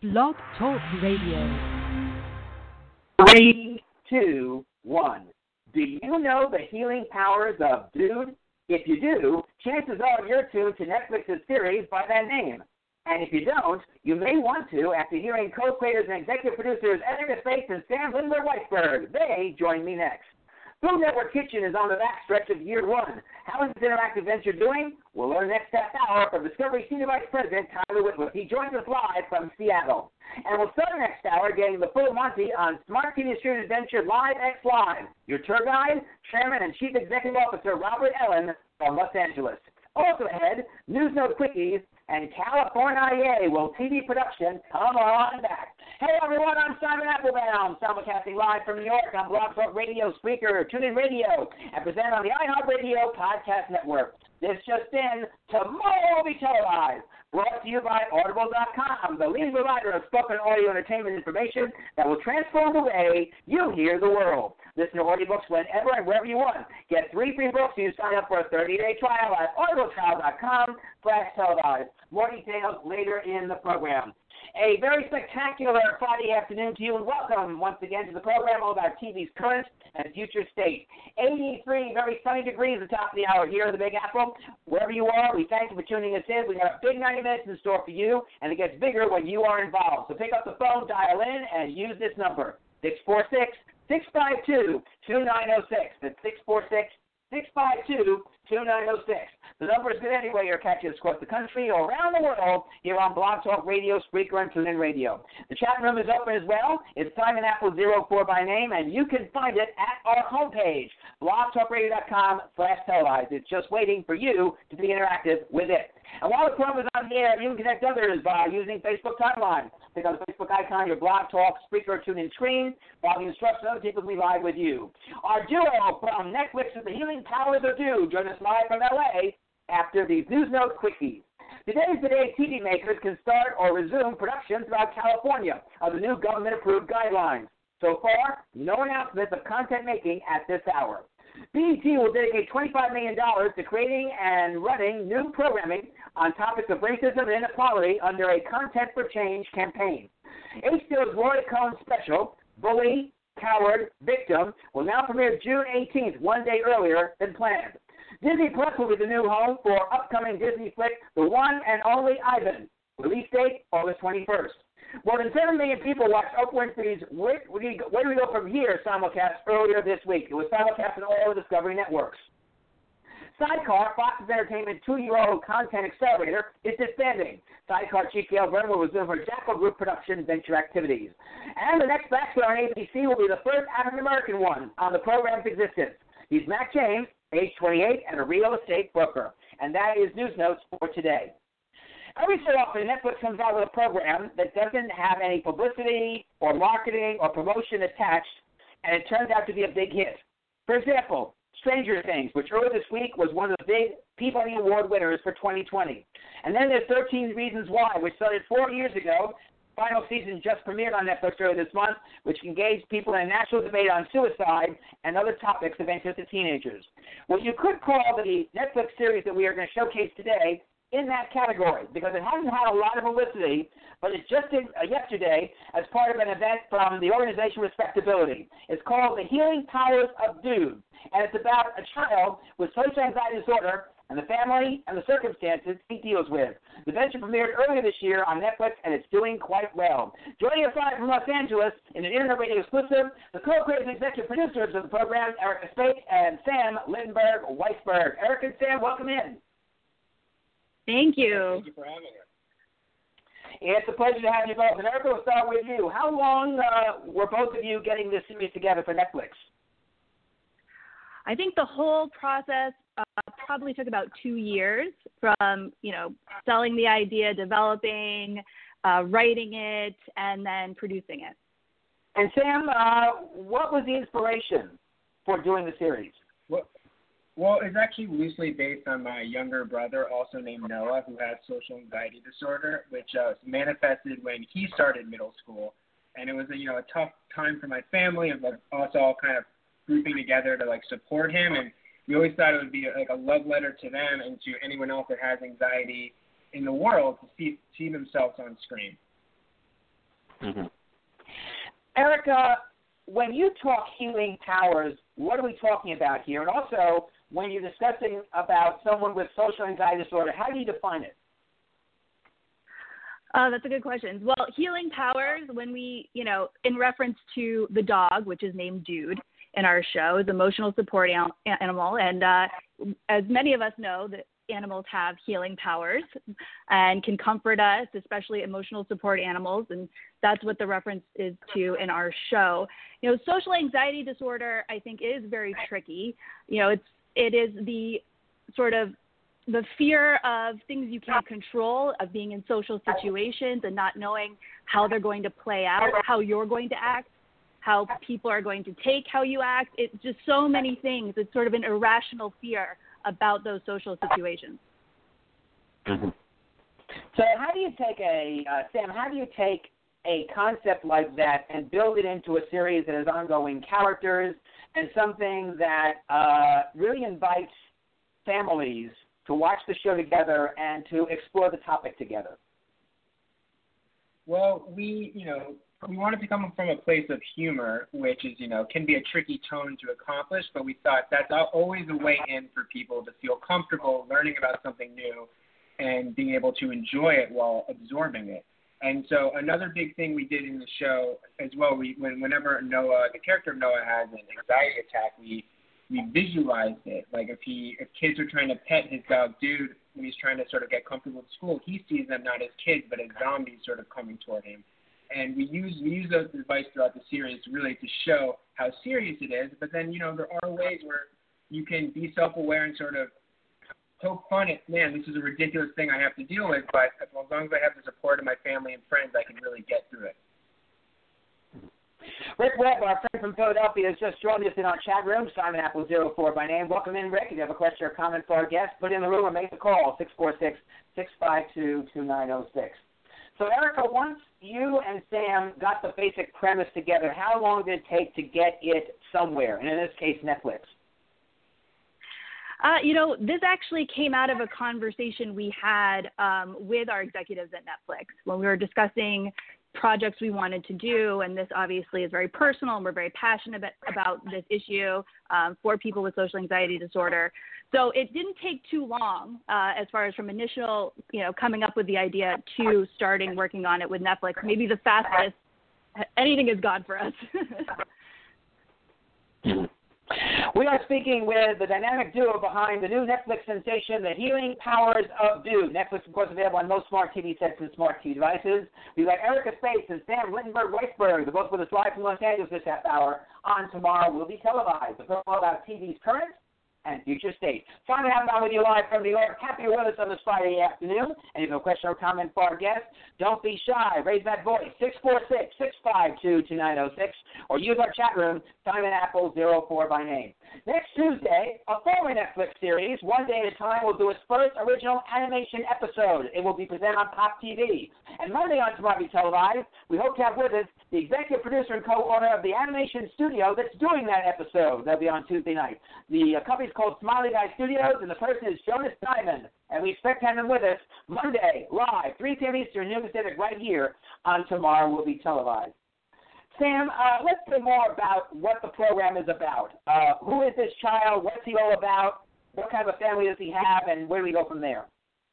Blog Talk Radio. 3, 2, 1. Do you know the healing powers of Dude? If you do, chances are you're tuned to Netflix's series by that name. And if you don't, you may want to after hearing co-creators and executive producers Erica Spates and Sam Lindbergh-Weisberg. They join me next. Food Network Kitchen is on the backstretch of year one. How is this interactive venture doing? We'll learn next half hour from Discovery Senior Vice President Tyler Whitworth. He joins us live from Seattle. And we'll start next hour getting the full Monty on Smart TV Distributed Adventure Live X Live. Your tour guide, Chairman and Chief Executive Officer Robert Ellen from Los Angeles. Also ahead, News Note Quickies and California will TV production come on back. Hey everyone, I'm Simon Applebaum, simulcasting live from New York on Blog Talk Radio, Spreaker, TuneIn Radio, and presented on the iHeartRadio Podcast Network. This just in, tomorrow will be televised. Brought to you by Audible.com, the leading provider of spoken audio entertainment information that will transform the way you hear the world. Listen to audiobooks whenever and wherever you want. Get 3 free books when you sign up for a 30-day trial at audibletrial.com/televised. More details later in the program. A very spectacular Friday afternoon to you, and welcome once again to the program all about TV's current and future state. 83 very sunny degrees at the top of the hour here in the Big Apple. Wherever you are, we thank you for tuning us in. We got a big 90 minutes in store for you, and it gets bigger when you are involved. So pick up the phone, dial in, and use this number, 646-652-2906. That's 646-652-2906. The number is good anyway. You're catching us across the country or around the world here on Blog Talk Radio, Spreaker, and TuneIn Radio. The chat room is open as well. It's Simon Apple04 by name, and you can find it at our homepage, blogtalkradio.com/televised. It's just waiting for you to be interactive with it. And while the program is on the air, you can connect others by using Facebook Timeline. Click on the Facebook icon, your Blog Talk, Spreaker, TuneIn screen. Follow the instructions, other people will be live with you. Our duo from Netflix is The Healing Powers of Dude. Join us live from L.A. after these News Note Quickies. Today is the day TV makers can start or resume production throughout California of the new government-approved guidelines. So far, no announcements of content making at this hour. BET will dedicate $25 million to creating and running new programming on topics of racism and inequality under a Content for Change campaign. HBO's Roy Cohn special, Bully, Coward, Victim, will now premiere June 18th, one day earlier than planned. Disney Plus will be the new home for upcoming Disney flick, The One and Only Ivan. Release date, August 21st. More than 7 million people watched Oprah Winfrey's Where Do We Go From Here simulcast earlier this week. It was simulcast on all the Discovery networks. Sidecar, Fox's Entertainment 2-year-old content accelerator, is disbanding. Sidecar chief Gail Byrne will resume her Jackal Group production venture activities. And the next Bachelor on ABC will be the first African-American one on the program's existence. He's Matt James, age 28, and a real estate broker. And that is News Notes for today. Every so often, Netflix comes out with a program that doesn't have any publicity or marketing or promotion attached, and it turns out to be a big hit. For example, Stranger Things, which earlier this week was one of the big Peabody Award winners for 2020. And then there's 13 Reasons Why, which started 4 years ago. Final season just premiered on Netflix earlier this month, which engaged people in a national debate on suicide and other topics of interest to teenagers. What you could call the Netflix series that we are going to showcase today in that category, because it hasn't had a lot of publicity, but it just did yesterday as part of an event from the organization Respectability. It's called The Healing Powers of Dude, and it's about a child with social anxiety disorder and the family and the circumstances he deals with. The venture premiered earlier this year on Netflix, and it's doing quite well. Joining us live from Los Angeles in an Internet Radio exclusive, the co-creators and executive producers of the program, Erica Spates and Sam Lindbergh-Weisberg. Erica and Sam, welcome in. Thank you. Thank you for having us. It's a pleasure to have you both. And Erica, we'll start with you. How long were both of you getting this series together for Netflix? I think the whole process probably took about 2 years from, selling the idea, developing, writing it, and then producing it. And Sam, what was the inspiration for doing the series? Well, it's actually loosely based on my younger brother, also named Noah, who has social anxiety disorder, which manifested when he started middle school. And it was a tough time for my family of us all kind of grouping together to support him. And we always thought it would be a love letter to them and to anyone else that has anxiety in the world to see themselves on screen. Mm-hmm. Erica, when you talk healing powers, what are we talking about here? And also, when you're discussing about someone with social anxiety disorder, how do you define it? That's a good question. Well, healing powers, when we, in reference to the dog, which is named Dude in our show, is emotional support animal. And as many of us know, that animals have healing powers and can comfort us, especially emotional support animals. And that's what the reference is to in our show. Social anxiety disorder, I think, is very tricky. It is the sort of the fear of things you can't control, of being in social situations and not knowing how they're going to play out, how you're going to act, how people are going to take how you act. It's just so many things. It's sort of an irrational fear about those social situations. Mm-hmm. So how do you take Sam, how do you take a concept like that and build it into a series that has ongoing characters and something that really invites families to watch the show together and to explore the topic together? Well, we wanted to come from a place of humor, which is, can be a tricky tone to accomplish, but we thought that's always a way in for people to feel comfortable learning about something new and being able to enjoy it while absorbing it. And so another big thing we did in the show as well, whenever Noah, the character of Noah, has an anxiety attack, we visualized it. Like if kids are trying to pet his dog Dude when he's trying to sort of get comfortable at school, he sees them not as kids but as zombies sort of coming toward him. And we use those advice throughout the series really to show how serious it is. But then, there are ways where you can be self-aware and sort of poke fun at, man, this is a ridiculous thing I have to deal with, but as long as I have the support of my family and friends, I can really get through it. Rick Webb, our friend from Philadelphia, has just joined us in our chat room. Simon Apple 04 by name. Welcome in, Rick. If you have a question or comment for our guest, put it in the room or make the call, 646-652-2906. So, Erica, once you and Sam got the basic premise together, how long did it take to get it somewhere, and in this case, Netflix? This actually came out of a conversation we had with our executives at Netflix when we were discussing projects we wanted to do, and this obviously is very personal, and we're very passionate about this issue for people with social anxiety disorder. So it didn't take too long as far as from initial, coming up with the idea to starting working on it with Netflix. Maybe the fastest anything is gone for us. We are speaking with the dynamic duo behind the new Netflix sensation, The Healing Powers of Dude. Netflix, of course, available on most smart TV sets and smart TV devices. We've got Erica Spates and Sam Littenberg-Weisberg. They're both with us live from Los Angeles this half hour. On Tomorrow will be televised. The film about TV's current and future state. Simon Apple with you live from New York. Happy you're with us on this Friday afternoon. And if you have a question or comment for our guest, don't be shy. Raise that voice, 646-652-2906, or use our chat room, Simon Apple 04 by name. Next Tuesday, a former Netflix series, One Day at a Time, will do its first original animation episode. It will be presented on Pop TV. And Monday on Tomorrow will be televised. We hope to have with us the executive producer and co-owner of the animation studio that's doing that episode. That'll be on Tuesday night. The company's called Smiley Guy Studios, and the person is Jonas Diamond. And we expect to have him with us Monday, live, 3 p.m. Eastern, New Pacific, right here on Tomorrow will be televised. Sam, let's hear more about what the program is about. Who is this child? What's he all about? What kind of a family does he have? And where do we go from there?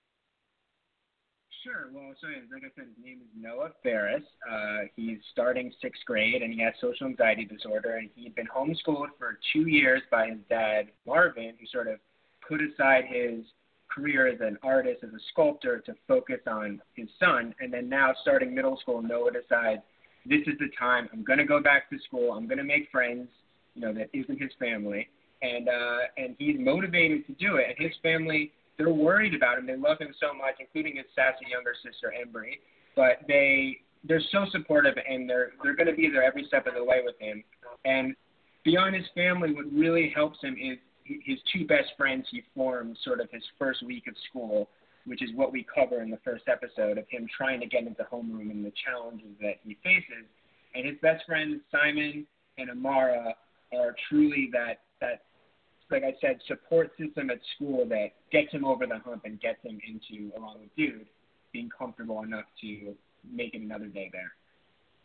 Sure. Well, so like I said, his name is Noah Ferris. He's starting 6th grade, and he has social anxiety disorder, and he'd been homeschooled for 2 years by his dad, Marvin, who sort of put aside his career as an artist, as a sculptor, to focus on his son. And then now, starting middle school, Noah decides, this is the time. I'm going to go back to school. I'm going to make friends, that isn't his family. And he's motivated to do it. And his family, they're worried about him. They love him so much, including his sassy younger sister, Embry. But they're so supportive, and they're going to be there every step of the way with him. And beyond his family, what really helps him is his 2 best friends he formed sort of his first week of school, which is what we cover in the first episode of him trying to get into homeroom and the challenges that he faces. And his best friends, Simon and Amara, are truly that like I said, support system at school that gets him over the hump and gets him into, along with Dude, being comfortable enough to make it another day there.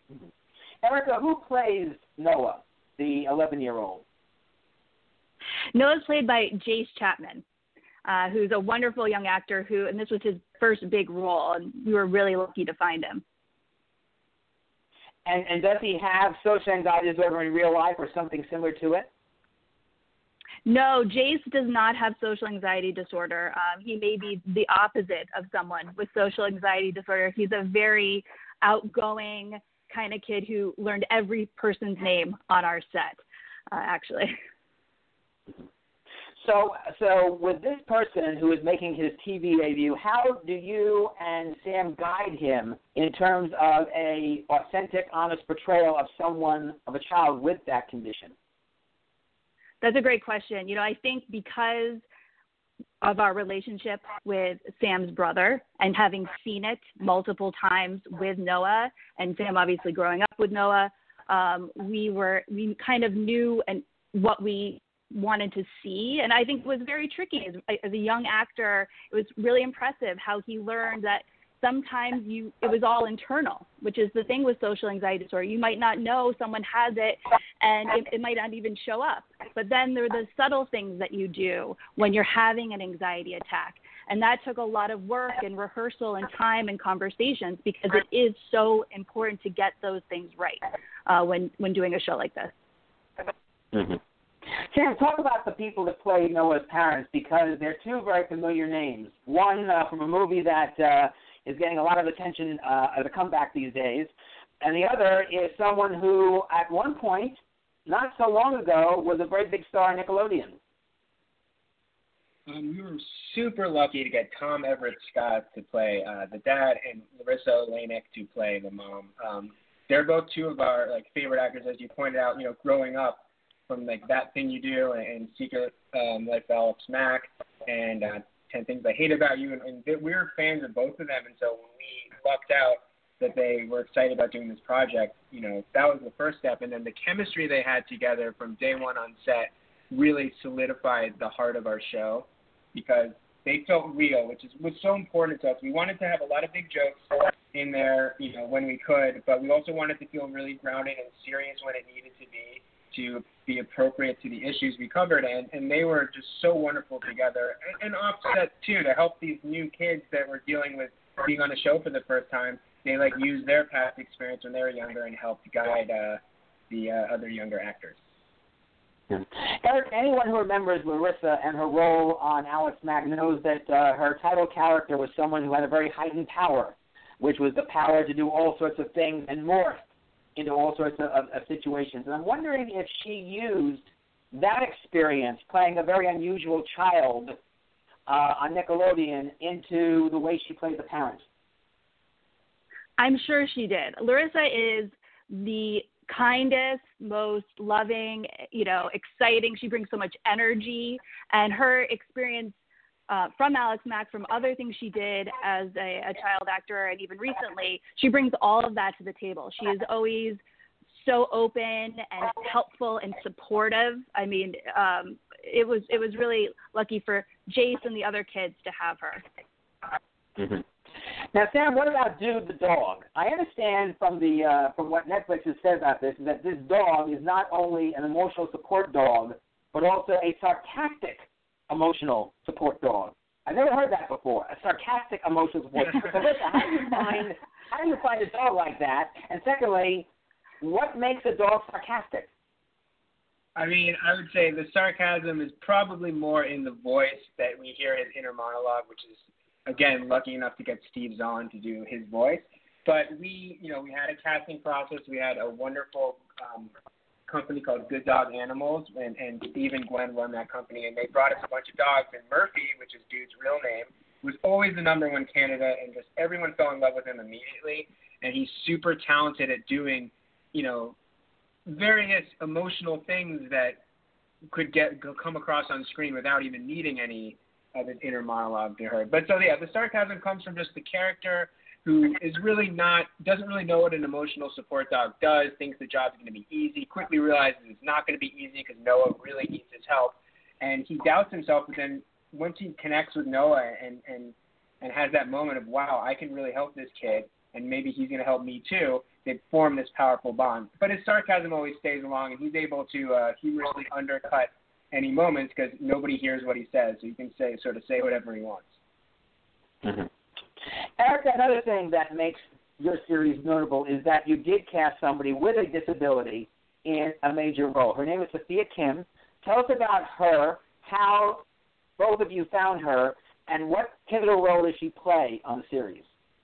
Erica, who plays Noah, the 11-year-old? Noah's played by Jace Chapman, who's a wonderful young actor and this was his first big role, and we were really lucky to find him. And does he have social anxiety disorder in real life or something similar to it? No, Jace does not have social anxiety disorder. He may be the opposite of someone with social anxiety disorder. He's a very outgoing kind of kid who learned every person's name on our set, actually. So with this person who is making his TV debut, how do you and Sam guide him in terms of a authentic, honest portrayal of a child with that condition? That's a great question. I think because of our relationship with Sam's brother and having seen it multiple times with Noah, and Sam obviously growing up with Noah, we kind of knew what we wanted to see, and I think it was very tricky as a young actor. It was really impressive how he learned that sometimes it was all internal, which is the thing with social anxiety disorder. You might not know someone has it, and it might not even show up. But then there are the subtle things that you do when you're having an anxiety attack, and that took a lot of work and rehearsal and time and conversations, because it is so important to get those things right when doing a show like this. Mm-hmm. Sam, talk about the people that play Noah's parents, because they're two very familiar names. One from a movie that is getting a lot of attention as a comeback these days, and the other is someone who, at one point, not so long ago, was a very big star on Nickelodeon. We were super lucky to get Tom Everett Scott to play the dad, and Larissa Oleynik to play the mom. They're both two of our favorite actors, as you pointed out. Growing up, from That Thing You Do and Secret Life of Alex Mack and 10 Things I Hate About You, and we were fans of both of them. And so when we lucked out that they were excited about doing this project, that was the first step. And then the chemistry they had together from day one on set really solidified the heart of our show, because they felt real, which was so important to us. We wanted to have a lot of big jokes in there, when we could, but we also wanted to feel really grounded and serious when it needed to be appropriate to the issues we covered, and they were just so wonderful together, and offset too, to help these new kids that were dealing with being on a show for the first time. They used their past experience when they were younger and helped guide the other younger actors. Eric, anyone who remembers Larissa and her role on Alex Mack knows that her title character was someone who had a very heightened power, which was the power to do all sorts of things and morph into all sorts of situations. And I'm wondering if she used that experience, playing a very unusual child on Nickelodeon, into the way she played the parent. I'm sure she did. Larissa is the kindest, most loving, exciting. She brings so much energy, and her experience from Alex Mack, from other things she did as a child actor, and even recently, she brings all of that to the table. She is always so open and helpful and supportive. I mean, it was really lucky for Jace and the other kids to have her. Mm-hmm. Now, Sam, what about Dude the dog? I understand from what Netflix has said about this, is that this dog is not only an emotional support dog, but also a sarcastic emotional support dog. I've never heard that before, a sarcastic emotional support. So listen, how do you find a dog like that? And secondly, what makes a dog sarcastic? I mean, I would say the sarcasm is probably more in the voice that we hear his inner monologue, which is, again, lucky enough to get Steve Zahn to do his voice. But we had a casting process. We had a wonderful company called Good Dog Animals, and Steve and Gwen run that company, and they brought us a bunch of dogs, and Murphy, which is Dude's real name, was always the number one candidate, and just everyone fell in love with him immediately, and he's super talented at doing, various emotional things that could come across on screen without even needing any of his inner monologue to her. But so, yeah, the sarcasm comes from just the character who is doesn't really know what an emotional support dog does, thinks the job's going to be easy, quickly realizes it's not going to be easy because Noah really needs his help, and he doubts himself. But then once he connects with Noah and has that moment of, wow, I can really help this kid, and maybe he's going to help me too. They form this powerful bond. But his sarcasm always stays along, and he's able to humorously undercut any moments because nobody hears what he says, so he can say whatever he wants. Mm-hmm. Erica, another thing that makes your series notable is that you did cast somebody with a disability in a major role. Her name is Sophia Kim. Tell us about her, how both of you found her, and what pivotal role does she play on the series?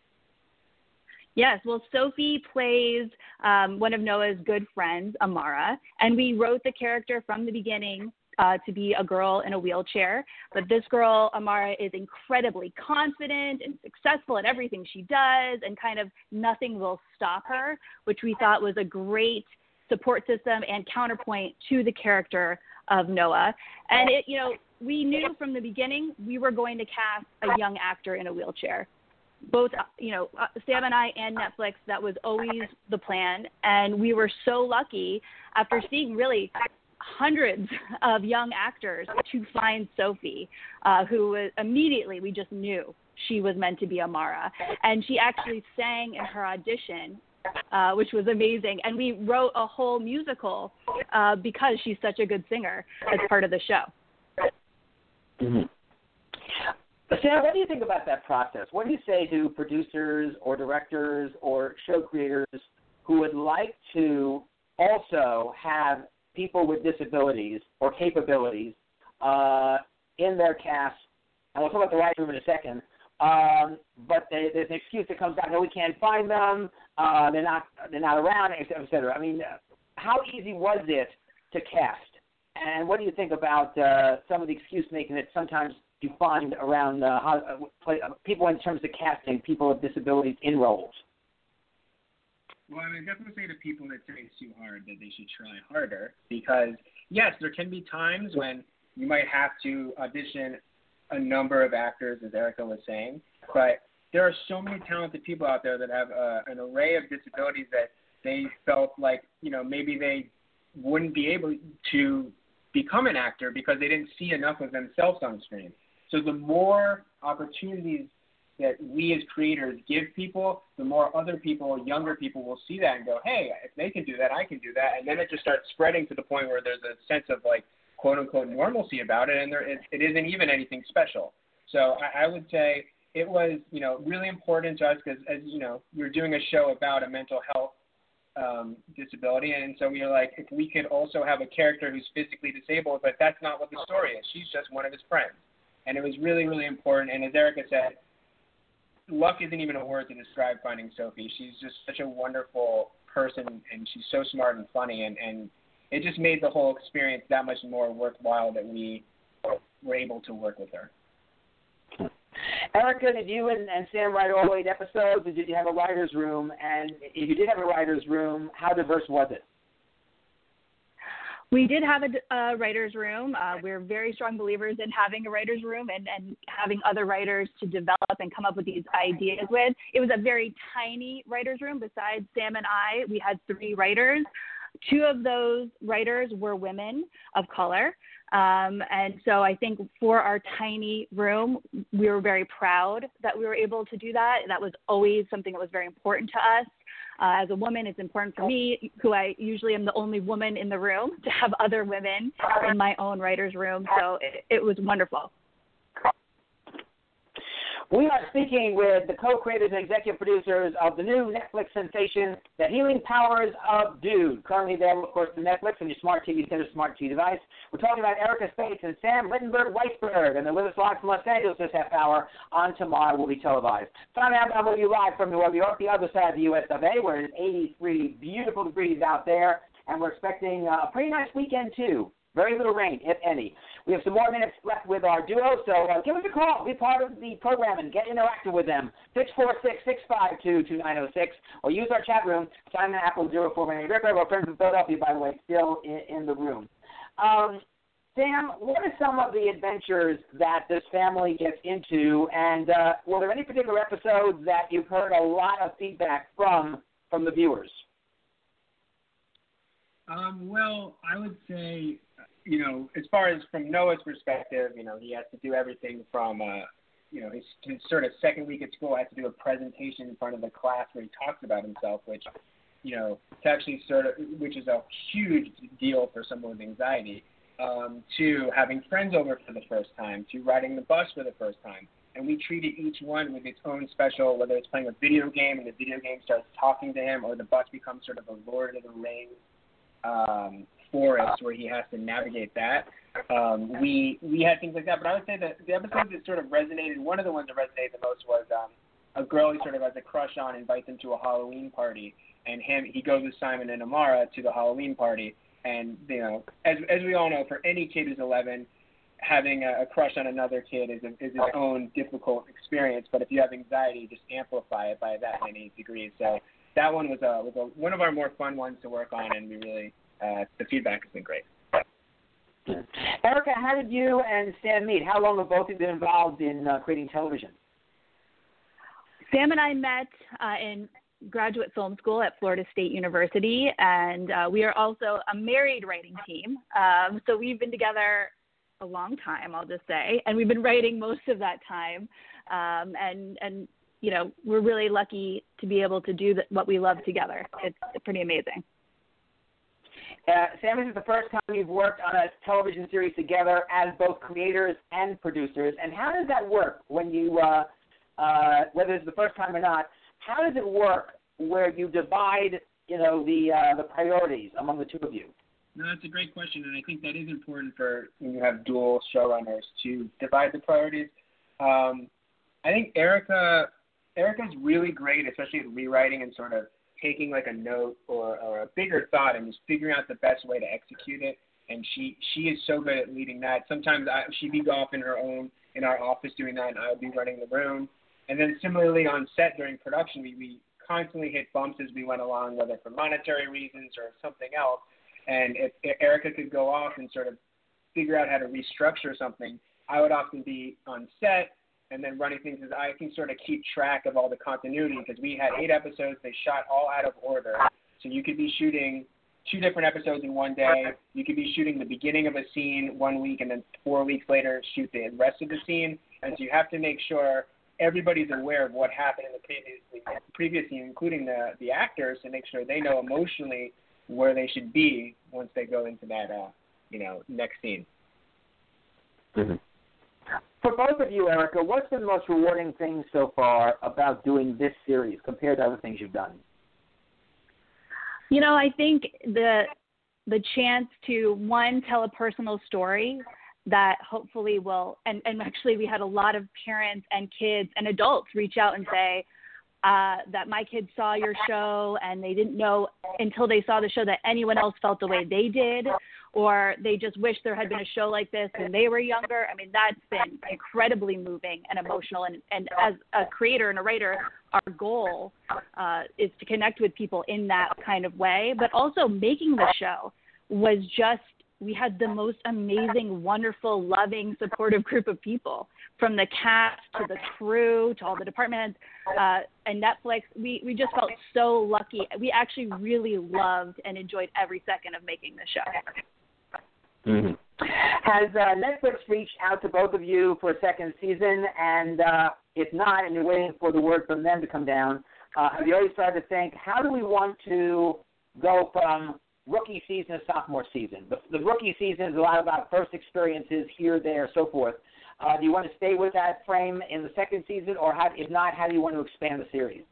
Yes, well, Sophie plays one of Noah's good friends, Amara, and we wrote the character from the beginning to be a girl in a wheelchair. But this girl, Amara, is incredibly confident and successful at everything she does, and kind of nothing will stop her, which we thought was a great support system and counterpoint to the character of Noah. And we knew from the beginning we were going to cast a young actor in a wheelchair. Both, Sam and I and Netflix, that was always the plan. And we were so lucky after seeing really hundreds of young actors to find Sophie, who was immediately, we just knew she was meant to be Amara. And she actually sang in her audition, which was amazing. And we wrote a whole musical because she's such a good singer as part of the show. Mm-hmm. Sam, what do you think about that process? What do you say to producers or directors or show creators who would like to also have people with disabilities or capabilities in their cast? And we'll talk about the writing room in a second. But there's an excuse that comes out, no, we can't find them, they're not around, et cetera. I mean, how easy was it to cast? And what do you think about some of the excuse making that sometimes you find around people in terms of casting people with disabilities in roles? Well, I mean, definitely say to people that say it's too hard that they should try harder, because, yes, there can be times when you might have to audition a number of actors, as Erica was saying, but there are so many talented people out there that have an array of disabilities that they felt like, maybe they wouldn't be able to become an actor because they didn't see enough of themselves on screen. So the more opportunities that we as creators give people, the more other people, younger people, will see that and go, hey, if they can do that, I can do that. And then it just starts spreading to the point where there's a sense of, like, quote-unquote normalcy about it, and it isn't even anything special. So I would say it was, really important to us because, as you know, we were doing a show about a mental health disability, and so we were like, if we could also have a character who's physically disabled, but that's not what the story is. She's just one of his friends. And it was really, really important. And as Erica said, luck isn't even a word to describe finding Sophie. She's just such a wonderful person, and she's so smart and funny, and it just made the whole experience that much more worthwhile that we were able to work with her. Erica, did you and Sam write all 8 episodes, or did you have a writer's room? And if you did have a writer's room, how diverse was it? We did have a writer's room. We're very strong believers in having a writer's room and having other writers to develop and come up with these ideas with. It was a very tiny writer's room. Besides Sam and I, we had 3 writers. 2 of those writers were women of color. And so I think for our tiny room, we were very proud that we were able to do that. That was always something that was very important to us. As a woman, it's important for me, who I usually am the only woman in the room, to have other women in my own writer's room. So it was wonderful. We are speaking with the co-creators and executive producers of the new Netflix sensation, The Healing Powers of Dude, currently available, of course, on Netflix and your smart TV center, smart TV device. We're talking about Erica Spates and Sam Littenberg-Weisberg, and they're with us live from Los Angeles this half hour. On tomorrow will be televised. Time out, I'm with you live from the other side of the U.S. of A., where it's 83 beautiful degrees out there, and we're expecting a pretty nice weekend, too. Very little rain, if any. We have some more minutes left with our duo, so give us a call. Be part of the program and get interactive with them. 646-652-2906, or use our chat room. Simon Apple 0498. Rick, our friends in Philadelphia, by the way, still in the room. Sam, what are some of the adventures that this family gets into, and were there any particular episodes that you've heard a lot of feedback from the viewers? Well, I would say, as far as from Noah's perspective, he has to do everything from his sort of second week at school, has to do a presentation in front of the class where he talks about himself, which, to actually which is a huge deal for someone with anxiety, to having friends over for the first time, to riding the bus for the first time. And we treated each one with its own special, whether it's playing a video game and the video game starts talking to him, or the bus becomes sort of a Lord of the Rings forest where he has to navigate that. We had things like that, but I would say that the episodes that sort of resonated, one of the ones that resonated the most was a girl he sort of has a crush on invites him to a Halloween party, and he goes with Simon and Amara to the Halloween party. And, as we all know, for any kid who's 11, having a crush on another kid is its own difficult experience. But if you have anxiety, just amplify it by that many degrees. So that one was one of our more fun ones to work on, and we really the feedback has been great. Erica, how did you and Sam meet? How long have both of you been involved in creating television? Sam and I met in graduate film school at Florida State University, and we are also a married writing team. So we've been together a long time, I'll just say, and we've been writing most of that time. And we're really lucky to be able to do what we love together. It's pretty amazing. Sam, this is the first time you've worked on a television series together as both creators and producers. And how does that work when you, whether it's the first time or not, how does it work where you divide, the priorities among the two of you? No, that's a great question, and I think that is important for when you have dual showrunners to divide the priorities. I think Erica's really great, especially at rewriting and sort of taking like a note or a bigger thought and just figuring out the best way to execute it. And she is so good at leading that. Sometimes she'd be off in our office doing that, and I would be running the room. And then similarly on set during production, we constantly hit bumps as we went along, whether for monetary reasons or something else. And if Erica could go off and sort of figure out how to restructure something, I would often be on set and then running things as I can sort of keep track of all the continuity, because we had 8 episodes. They shot all out of order. So you could be shooting 2 different episodes in one day. You could be shooting the beginning of a scene 1 week and then 4 weeks later shoot the rest of the scene. And so you have to make sure everybody's aware of what happened in the previous scene, including the actors, to make sure they know emotionally where they should be once they go into that, next scene. Mm-hmm. For both of you, Erica, what's been the most rewarding thing so far about doing this series compared to other things you've done? I think the chance to, one, tell a personal story that hopefully will, and actually we had a lot of parents and kids and adults reach out and say that my kids saw your show and they didn't know until they saw the show that anyone else felt the way they did, or they just wish there had been a show like this when they were younger. I mean, that's been incredibly moving and emotional. And as a creator and a writer, our goal is to connect with people in that kind of way. But also making the show was just, we had the most amazing, wonderful, loving, supportive group of people, from the cast to the crew to all the departments and Netflix. We just felt so lucky. We actually really loved and enjoyed every second of making the show. Mm-hmm. Has Netflix reached out to both of you for a second season? And if not, and you're waiting for the word from them to come down, have you already started to think, how do we want to go from rookie season to sophomore season? The rookie season is a lot about first experiences here, there, so forth. Do you want to stay with that frame in the second season, or if not, how do you want to expand the series?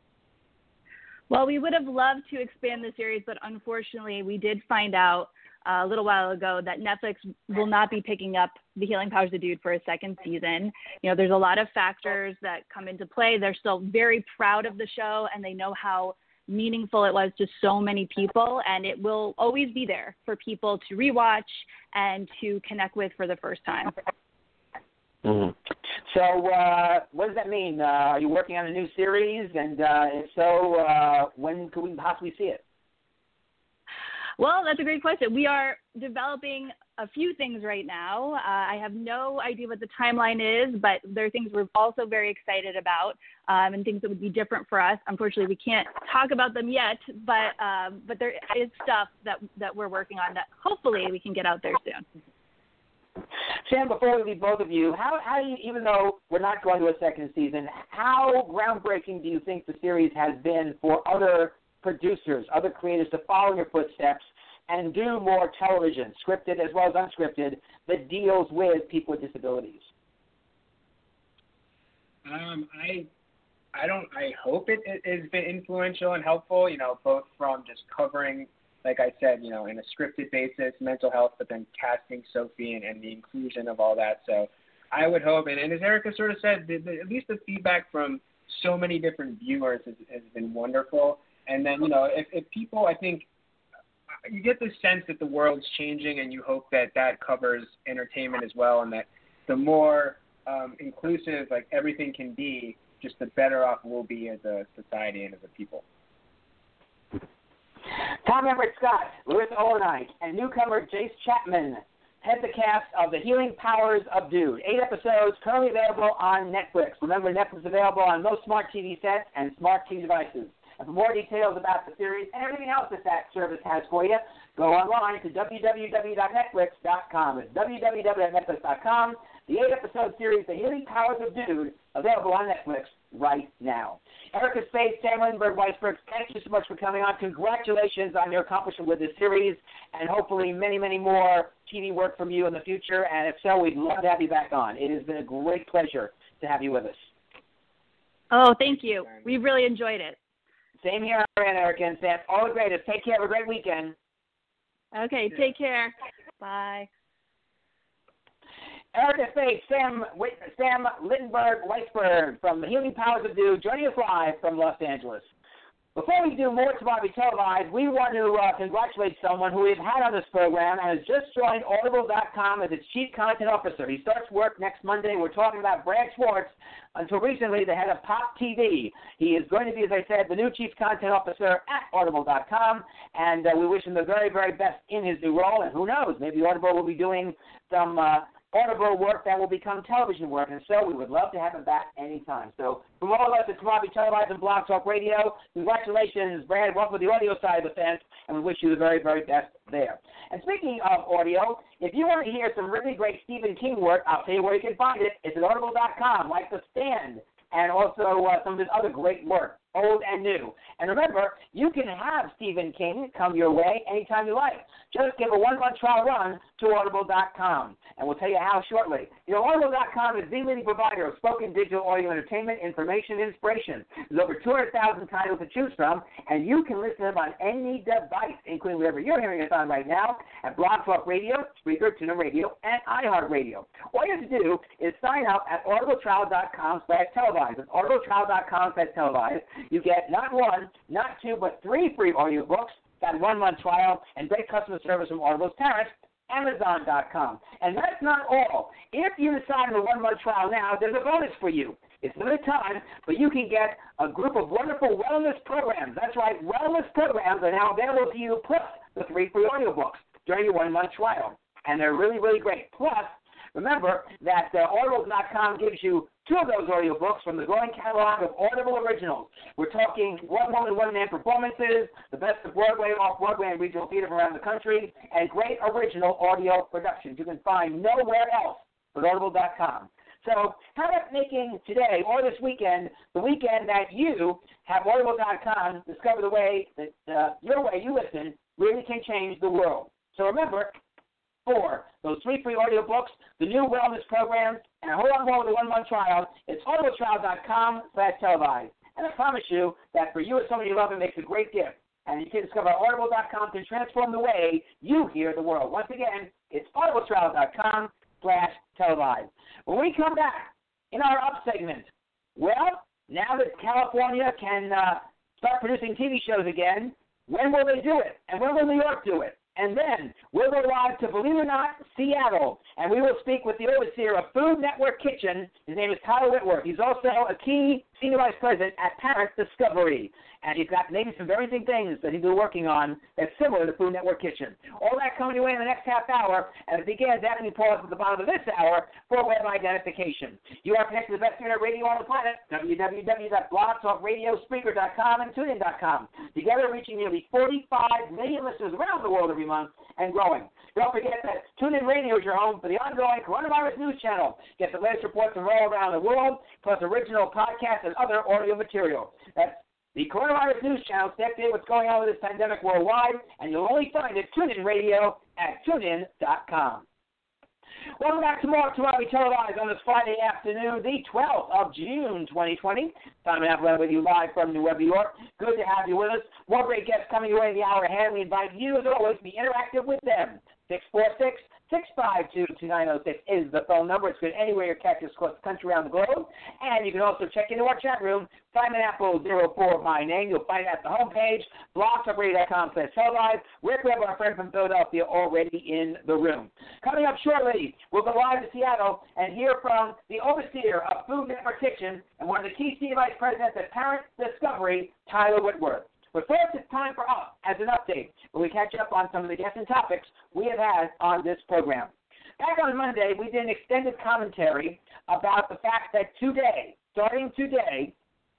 Well, we would have loved to expand the series, but unfortunately we did find out a little while ago that Netflix will not be picking up The Healing Powers of the Dude for a second season. There's a lot of factors that come into play. They're still very proud of the show, and they know how meaningful it was to so many people, and it will always be there for people to rewatch and to connect with for the first time. Mm-hmm. So what does that mean? Are you working on a new series? And if so, when could we possibly see it? Well, that's a great question. We are developing a few things right now. I have no idea what the timeline is, but there are things we're also very excited about and things that would be different for us. Unfortunately, we can't talk about them yet, but there is stuff that we're working on that hopefully we can get out there soon. Sam, before we leave both of you, how do you, even though we're not going to a second season, how groundbreaking do you think the series has been for other producers, other creators to follow in your footsteps and do more television, scripted as well as unscripted, that deals with people with disabilities? I hope it has been influential and helpful, both from just covering, like I said, in a scripted basis, mental health, but then casting Sophie and the inclusion of all that. So I would hope, and as Erica sort of said, at least the feedback from so many different viewers has been wonderful. And then, if people, I think, you get the sense that the world's changing, and you hope that covers entertainment as well, and that the more inclusive, like, everything can be, just the better off we'll be as a society and as a people. Tom Everett Scott, Louis Olenite, and newcomer Jace Chapman head the cast of The Healing Powers of Dude. 8 episodes currently available on Netflix. Remember, Netflix is available on most smart TV sets and smart TV devices. And for more details about the series and everything else that service has for you, go online to www.netflix.com. It's www.netflix.com. The 8-episode series, The Healing Powers of Dude, available on Netflix right now. Erica Spade, Sam Lindbergh-Weisberg, thank you so much for coming on. Congratulations on your accomplishment with this series, and hopefully many, many more TV work from you in the future. And if so, we'd love to have you back on. It has been a great pleasure to have you with us. Oh, thank you. We really enjoyed it. Same here, Erica and Sam. All the greatest. Take care. Have a great weekend. Okay, take care. Bye. Erica Spade, Sam Lindbergh-Weisberg from The Healing Powers of Dude, joining us live from Los Angeles. Before we do more tomorrow be televised, we want to congratulate someone who we've had on this program and has just joined Audible.com as its Chief Content Officer. He starts work next Monday. We're talking about Brad Schwartz, until recently the head of Pop TV. He is going to be, as I said, the new Chief Content Officer at Audible.com, and we wish him the very, very best in his new role. And who knows, maybe Audible will be doing some Audible work that will become television work, and so we would love to have him back anytime. So from all of us at Tomorrow Be Televised and Blog Talk Radio, congratulations, Brad. Welcome to the audio side of the fence, and we wish you the very, very best there. And speaking of audio, if you want to hear some really great Stephen King work, I'll tell you where you can find it. It's at Audible.com, like The Stand, and also some of his other great work, old and new. And remember, you can have Stephen King come your way anytime you like. Just give a 1-month trial run to Audible.com, and we'll tell you how shortly. Audible.com is the leading provider of spoken digital audio entertainment, information, and inspiration. There's over 200,000 titles to choose from, and you can listen to them on any device, including whatever you're hearing us on right now, at Blog Talk Radio, Spreaker, TuneIn Radio, and iHeartRadio. All you have to do is sign up at audibletrial.com/televised. It's audibletrial.com/televised. You get not 1, not 2, but 3 free audiobooks, that 1-month trial, and great customer service from Audible's parents, Amazon.com. And that's not all. If you decide on a 1-month trial now, there's a bonus for you. It's limited time, but you can get a group of wonderful wellness programs. That's right, wellness programs are now available to you, plus the 3 free audiobooks during your 1-month trial. And they're really, really great. Plus, remember that Audible.com gives you 2 of those audiobooks from the growing catalog of Audible originals. We're talking one-woman, one-man performances, the best of Broadway, off-Broadway, and regional theater from around the country, and great original audio productions you can find nowhere else but Audible.com. So how about making today or this weekend the weekend that you have Audible.com discover the way that your way you listen really can change the world. So remember, for those 3 free audiobooks, the new wellness programs, and a whole lot more with a 1-month trial, it's audibletrial.com/televised. And I promise you that for you or somebody you love, it makes a great gift. And you can discover audible.com can transform the way you hear the world. Once again, it's audibletrial.com/televised. When we come back in our up segment, well, now that California can start producing TV shows again, when will they do it? And when will New York do it? And then we'll go live to, believe it or not, Seattle. And we will speak with the overseer of Food Network Kitchen. His name is Tyler Whitworth. He's also a key senior vice president at Parent Discovery. And he's got maybe some very interesting things that he's been working on that's similar to Food Network Kitchen. All that coming your way in the next half hour. And it begins after we pause at the bottom of this hour for web identification. You are connected to the best internet radio on the planet, www.blogtalkradio.spreaker.com and TuneIn.com. Together reaching nearly 45 million listeners around the world every month and growing. Don't forget that TuneIn Radio is your home for the ongoing coronavirus news channel. Get the latest reports from all around the world, plus original podcasts and other audio material. That's the coronavirus news channel. Stay up to date what's going on with this pandemic worldwide, and you'll only find it TuneIn Radio at TuneIn.com. Welcome back to more Tomorrow Televised on this Friday afternoon, the 12th of June, 2020. Simon Appleton with you live from New York. Good to have you with us. More great guests coming your way in the hour ahead. We invite you, as always, to be interactive with them. 646-652-2906 is the phone number. It's good anywhere you catch us across the country, around the globe. And you can also check into our chat room, Simon Apple 04, my name. You'll find it at the homepage, blogtalkradio.com/televised. Rick Webb, our friend from Philadelphia, already in the room. Coming up shortly, we'll go live to Seattle and hear from the overseer of Food Network Kitchen and one of the key senior vice presidents at Parent Discovery, Tyler Whitworth. But first, it's time for us, as an update, where we catch up on some of the guests and topics we have had on this program. Back on Monday, we did an extended commentary about the fact that today, starting today,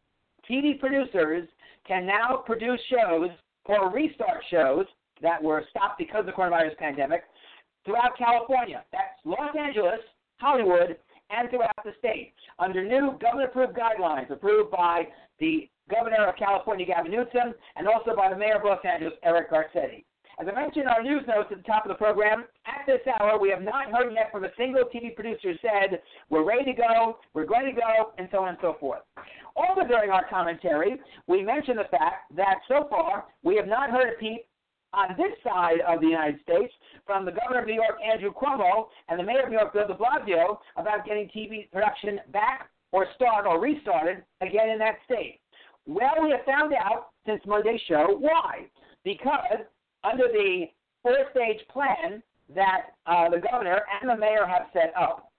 TV producers can now produce shows or restart shows that were stopped because of the coronavirus pandemic throughout California. That's Los Angeles, Hollywood, and throughout the state, under new government-approved guidelines approved by the Governor of California, Gavin Newsom, and also by the Mayor of Los Angeles, Eric Garcetti. As I mentioned in our news notes at the top of the program, at this hour, we have not heard yet from a single TV producer who said, we're ready to go, we're going to go, and so on and so forth. Also during our commentary, we mentioned the fact that so far we have not heard a peep on this side of the United States from the Governor of New York, Andrew Cuomo, and the Mayor of New York, Bill de Blasio, about getting TV production back or restarted again in that state. Well, we have found out since Monday's show why. Because under the four-stage plan that the governor and the mayor have set up,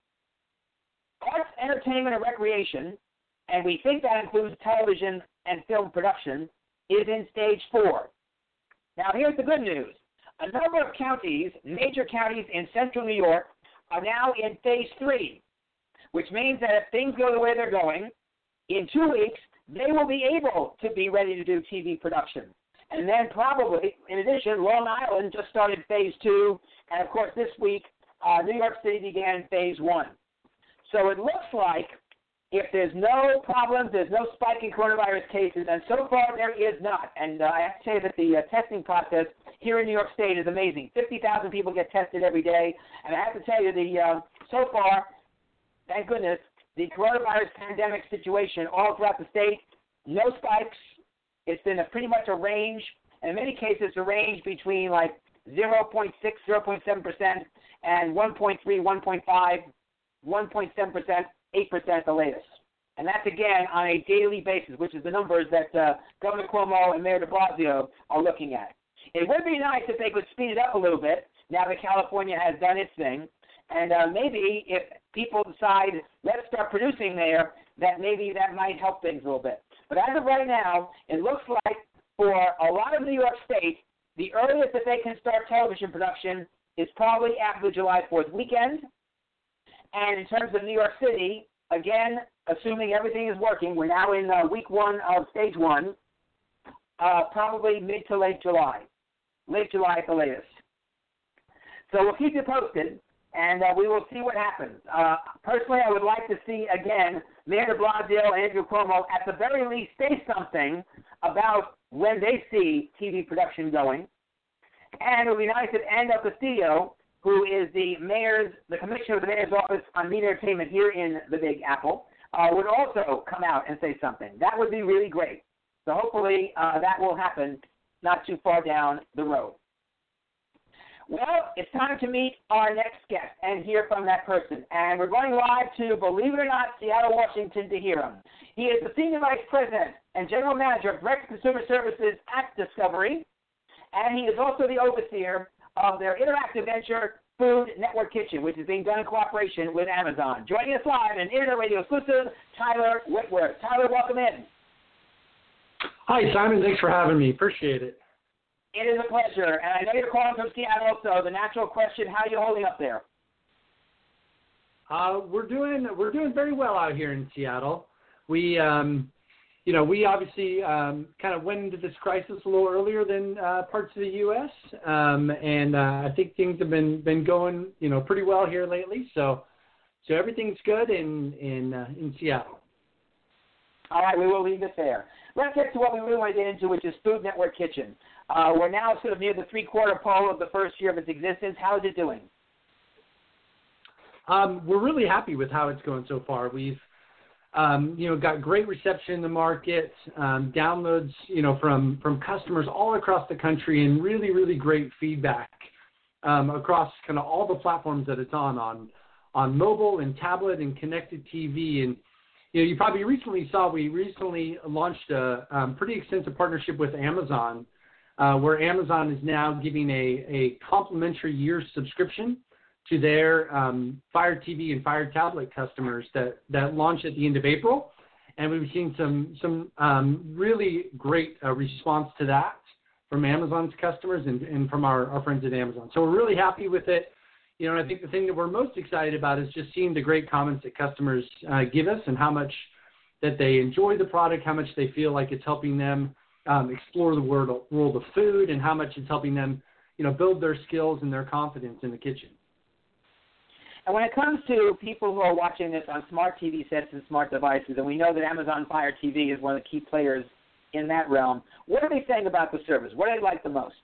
arts, entertainment, and recreation, and we think that includes television and film production, is in stage 4. Now, here's the good news. A number of counties, major counties in central New York, are now in phase 3, which means that if things go the way they're going, in 2 weeks, they will be able to be ready to do TV production. And then probably, in addition, Long Island just started phase 2, and of course this week, New York City began phase 1. So it looks like if there's no problems, there's no spike in coronavirus cases, and so far there is not. And I have to say that the testing process here in New York State is amazing. 50,000 people get tested every day, and I have to tell you, so far, thank goodness, the coronavirus pandemic situation all throughout the state, no spikes. It's been pretty much a range, and in many cases a range between like 0.6, 0.7%, and 1.3, 1.5, 1.7%, 8% the latest. And that's, again, on a daily basis, which is the numbers that Governor Cuomo and Mayor de Blasio are looking at. It would be nice if they could speed it up a little bit now that California has done its thing. And maybe if people decide, let's start producing there, that maybe that might help things a little bit. But as of right now, it looks like for a lot of New York State, the earliest that they can start television production is probably after the July 4th weekend. And in terms of New York City, again, assuming everything is working, we're now in week 1 of stage 1, probably mid to late July. Late July at the latest. So we'll keep you posted. And we will see what happens. Personally, I would like to see, again, Mayor de Blasio and Andrew Cuomo at the very least say something about when they see TV production going. And it would be nice if Ann Del Castillo, who is the commissioner of the mayor's office on media entertainment here in the Big Apple, would also come out and say something. That would be really great. So hopefully that will happen not too far down the road. Well, it's time to meet our next guest and hear from that person. And we're going live to, believe it or not, Seattle, Washington to hear him. He is the Senior Vice President and General Manager of Direct-to-Consumer Services at Discovery. And he is also the overseer of their interactive venture, Food Network Kitchen, which is being done in cooperation with Amazon. Joining us live, an Internet Radio exclusive, Tyler Whitworth. Tyler, welcome in. Hi, Simon. Thanks for having me. Appreciate it. It is a pleasure. And I know you're calling from Seattle, so the natural question, how are you holding up there? We're doing very well out here in Seattle. We we obviously kind of went into this crisis a little earlier than parts of the U.S., and I think things have been going, pretty well here lately. So everything's good in Seattle. All right, we will leave it there. Let's get to what we really want to get into, which is Food Network Kitchen. We're now sort of near the three-quarter pole of the first year of its existence. How is it doing? We're really happy with how it's going so far. We've got great reception in the market, downloads, from customers all across the country, and really, really great feedback across kind of all the platforms that it's on mobile and tablet and connected TV. And, you probably recently saw we recently launched a pretty extensive partnership with Amazon, where Amazon is now giving a complimentary year subscription to their Fire TV and Fire Tablet customers that launch at the end of April. And we've seen some really great response to that from Amazon's customers and from our friends at Amazon. So we're really happy with it. And I think the thing that we're most excited about is just seeing the great comments that customers give us and how much that they enjoy the product, how much they feel like it's helping them explore the world of food, and how much it's helping them, build their skills and their confidence in the kitchen. And when it comes to people who are watching this on smart TV sets and smart devices, and we know that Amazon Fire TV is one of the key players in that realm, what are they saying about the service? What do they like the most?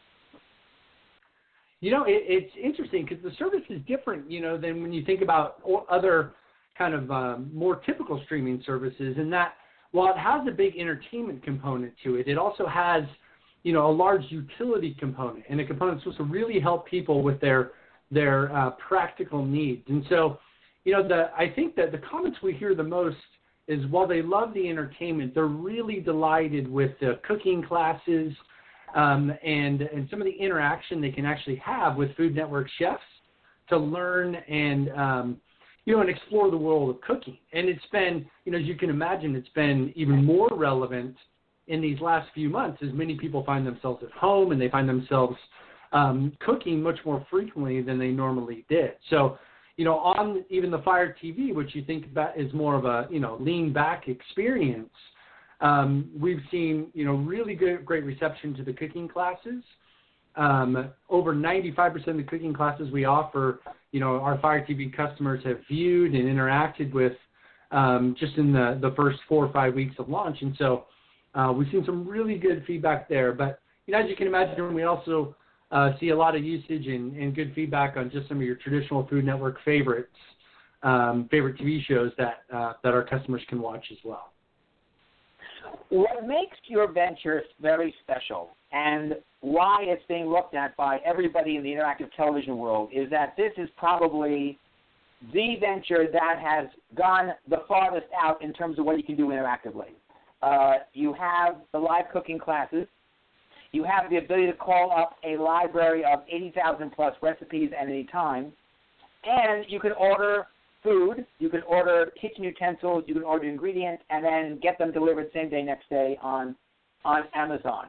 It's interesting because the service is different, than when you think about other kind of more typical streaming services, in that while it has a big entertainment component to it, it also has, a large utility component, and a component that's supposed to really help people with their practical needs. And so, I think that the comments we hear the most is while they love the entertainment, they're really delighted with the cooking classes and some of the interaction they can actually have with Food Network chefs to learn and explore the world of cooking. And it's been, as you can imagine, it's been even more relevant in these last few months as many people find themselves at home and they find themselves cooking much more frequently than they normally did. So, on even the Fire TV, which you think about is more of a, lean back experience, we've seen, really great reception to the cooking classes. Over 95% of the cooking classes we offer, our Fire TV customers have viewed and interacted with just in the first 4 or 5 weeks of launch. And so we've seen some really good feedback there. But, as you can imagine, we also see a lot of usage and good feedback on just some of your traditional Food Network favorites, favorite TV shows that our customers can watch as well. What makes your venture very special and why it's being looked at by everybody in the interactive television world is that this is probably the venture that has gone the farthest out in terms of what you can do interactively. You have the live cooking classes. You have the ability to call up a library of 80,000 plus recipes at any time. And you can order food, you can order kitchen utensils, you can order ingredients, and then get them delivered same day, next day on Amazon.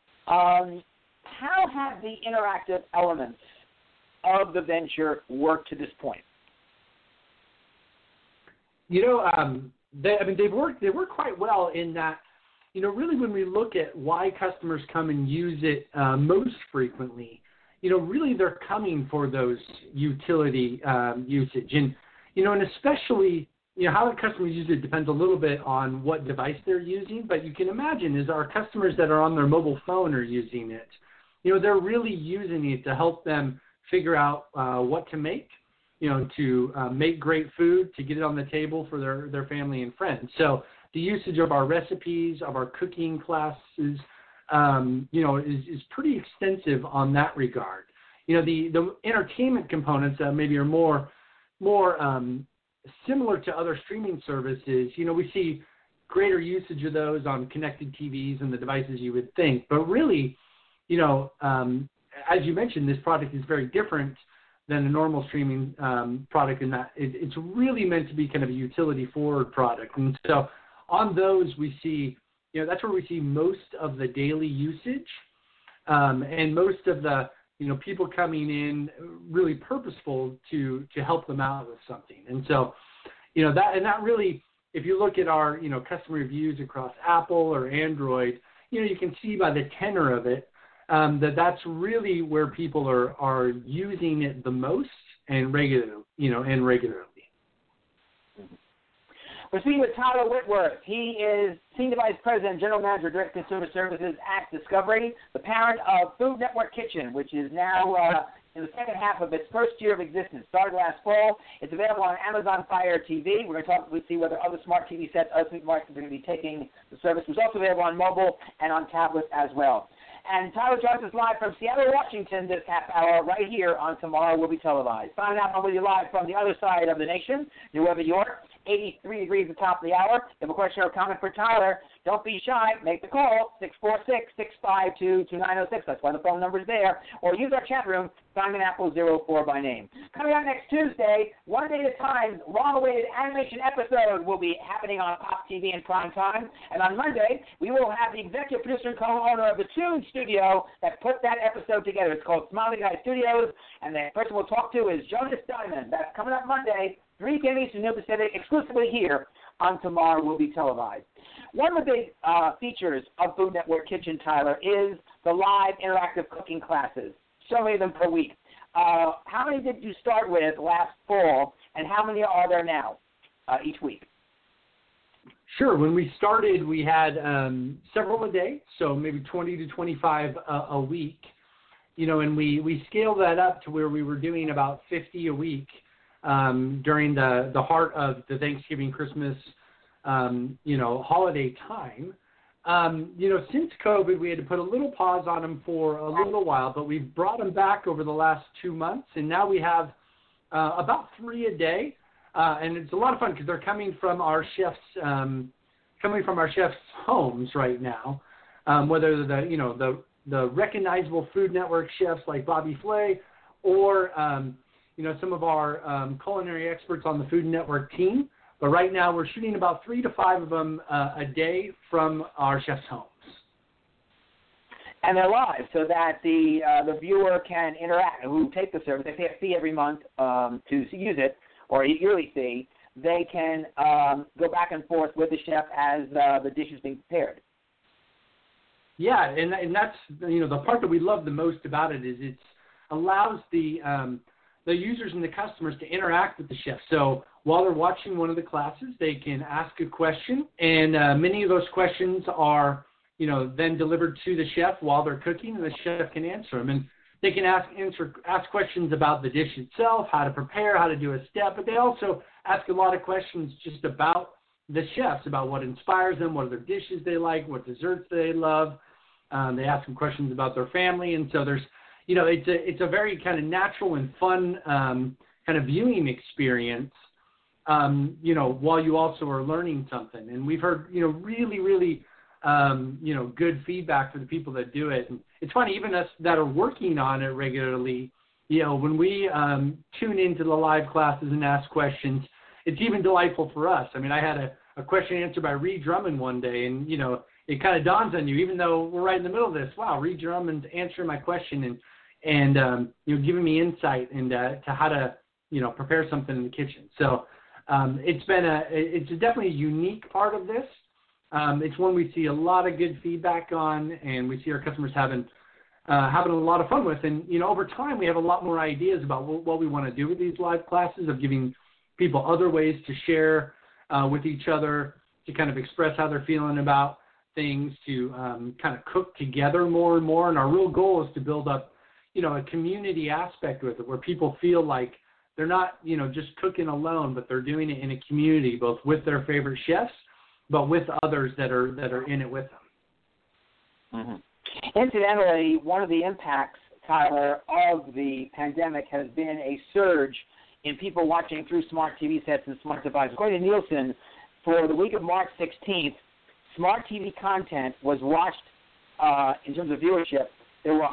How have the interactive elements of the venture worked to this point? They've worked quite well in that, really when we look at why customers come and use it most frequently, really they're coming for those utility usage. And especially, how the customers use it depends a little bit on what device they're using. But you can imagine is our customers that are on their mobile phone are using it. They're really using it to help them figure out what to make, to make great food, to get it on the table for their family and friends. So the usage of our recipes, of our cooking classes, is pretty extensive on that regard. The entertainment components maybe are more similar to other streaming services. We see greater usage of those on connected TVs and the devices you would think. But really, as you mentioned, this product is very different than a normal streaming product in that it's really meant to be kind of a utility-forward product. And so on those, we see, that's where we see most of the daily usage and most of the, people coming in really purposeful to help them out with something. And so, that really if you look at our, customer reviews across Apple or Android, you can see by the tenor of it that's really where people are using it the most and regularly. We're speaking with Tyler Whitworth. He is Senior Vice President and General Manager of Direct Consumer Services at Discovery, the parent of Food Network Kitchen, which is now in the second half of its first year of existence. Started last fall. It's available on Amazon Fire TV. We're going to see whether other smart TV sets, other supermarkets are going to be taking the service. It's also available on mobile and on tablet as well. And Tyler joins us live from Seattle, Washington this half hour right here on Tomorrow Will Be Televised. Find out with you live from the other side of the nation, New York. 83 degrees at the top of the hour. If you have a question or comment for Tyler, don't be shy. Make the call, 646-652-2906. That's why the phone number's there. Or use our chat room, Simon Apple 04 by name. Coming out next Tuesday, One Day at a Time, long-awaited animation episode will be happening on Pop TV in prime time. And on Monday, we will have the executive producer and co-owner of the Toon Studio that put that episode together. It's called Smiley Guy Studios, and the person we'll talk to is Jonas Diamond. That's coming up Monday, 3 p.m. Eastern, New Pacific, exclusively here on Tomorrow Will Be Televised. One of the big features of Food Network Kitchen, Tyler, is the live interactive cooking classes. So many of them per week. How many did you start with last fall, and how many are there now each week? Sure. When we started, we had several a day, so maybe 20 to 25 a week. And we scaled that up to where we were doing about 50 a week. During the heart of the Thanksgiving, Christmas, holiday time. Since COVID, we had to put a little pause on them for a little while, but we've brought them back over the last 2 months, and now we have about 3 a day, and it's a lot of fun because they're coming from our chefs' homes right now, whether the recognizable Food Network chefs like Bobby Flay or some of our culinary experts on the Food Network team. But right now we're shooting about 3 to 5 of them a day from our chefs' homes. And they're live so that the viewer can interact. Who take the service, they pay a fee every month to use it, or a yearly fee. They can go back and forth with the chef as the dish is being prepared. Yeah, and that's the part that we love the most about it is it allows the users and the customers to interact with the chef. So while they're watching one of the classes, they can ask a question, and many of those questions are, then delivered to the chef while they're cooking, and the chef can answer them. And they can ask questions about the dish itself, how to prepare, how to do a step, but they also ask a lot of questions just about the chefs, about what inspires them, what other dishes they like, what desserts they love. They ask them questions about their family, and so there's it's a very kind of natural and fun kind of viewing experience, while you also are learning something. And we've heard, really, really, good feedback for the people that do it. And it's funny, even us that are working on it regularly, when we tune into the live classes and ask questions, it's even delightful for us. I mean, I had a question answered by Reed Drummond one day, and, it kind of dawns on you, even though we're right in the middle of this, wow, Reed Drummond's answering my question and giving me insight into how to, prepare something in the kitchen. So it's definitely a unique part of this. It's one we see a lot of good feedback on, and we see our customers having a lot of fun with. And, over time, we have a lot more ideas about what we want to do with these live classes, of giving people other ways to share with each other, to kind of express how they're feeling about things, to kind of cook together more and more. And our real goal is to build up, a community aspect with it, where people feel like they're not, just cooking alone, but they're doing it in a community, both with their favorite chefs, but with others that are in it with them. Mm-hmm. Incidentally, one of the impacts, Tyler, of the pandemic has been a surge in people watching through smart TV sets and smart devices. According to Nielsen, for the week of March 16th, smart TV content was watched in terms of viewership. There were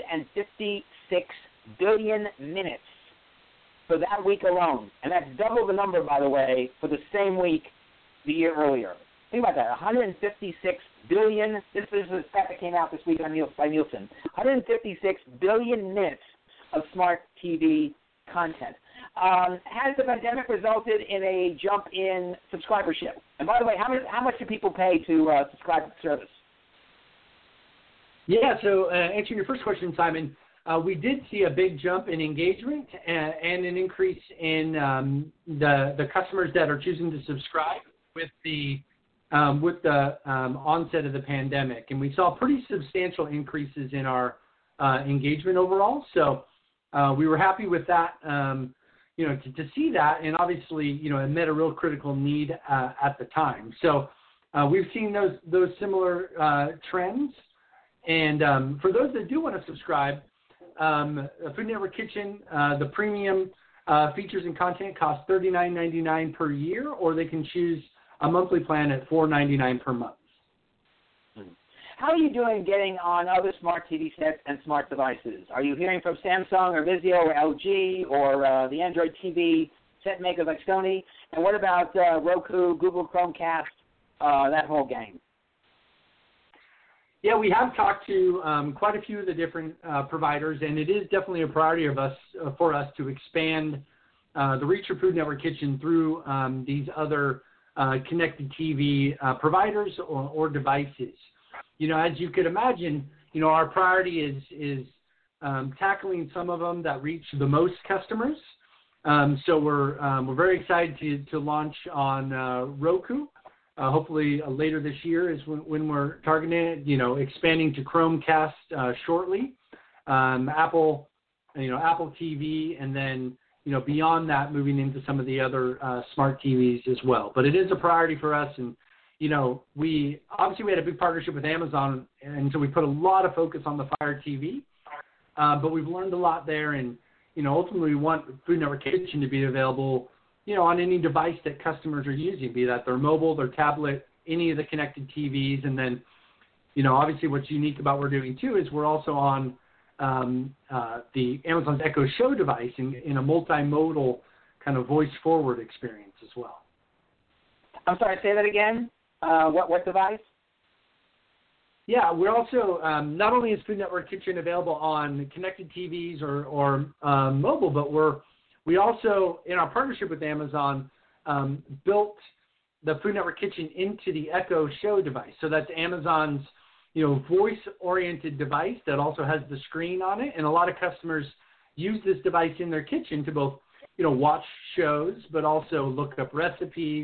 156 billion minutes for that week alone. And that's double the number, by the way, for the same week the year earlier. Think about that, 156 billion. This is a stat that came out this week by Nielsen. 156 billion minutes of smart TV content. Has the pandemic resulted in a jump in subscribership? And by the way, how much do people pay to subscribe to the service? Yeah, so answering your first question, Simon, we did see a big jump in engagement and an increase in the customers that are choosing to subscribe with the onset of the pandemic. And we saw pretty substantial increases in our engagement overall. So we were happy with that, to see that. And obviously, it met a real critical need at the time. So we've seen those similar trends. And for those that do want to subscribe, Food Network Kitchen, the premium features and content cost $39.99 per year, or they can choose a monthly plan at $4.99 per month. How are you doing getting on other smart TV sets and smart devices? Are you hearing from Samsung or Vizio or LG or the Android TV set makers like Sony? And what about Roku, Google Chromecast, that whole gang? Yeah, we have talked to quite a few of the different providers, and it is definitely a priority for us to expand the reach of Food Network Kitchen through these other connected TV providers or devices. As you could imagine, our priority is tackling some of them that reach the most customers. So we're very excited to launch on Roku. Hopefully later this year is when we're targeting it, expanding to Chromecast shortly, Apple TV, and then, beyond that, moving into some of the other smart TVs as well. But it is a priority for us. And, we had a big partnership with Amazon, and so we put a lot of focus on the Fire TV. But we've learned a lot there, and, ultimately we want Food Network Kitchen to be available on any device that customers are using, be that their mobile, their tablet, any of the connected TVs. And then, obviously what's unique about what we're doing too is we're also on the Amazon's Echo Show device in a multimodal kind of voice forward experience as well. I'm sorry, say that again. What device? Yeah, we're also, not only is Food Network Kitchen available on connected TVs or mobile, but we also, in our partnership with Amazon, built the Food Network Kitchen into the Echo Show device. So that's Amazon's, voice-oriented device that also has the screen on it. And a lot of customers use this device in their kitchen to both, watch shows, but also look up recipes,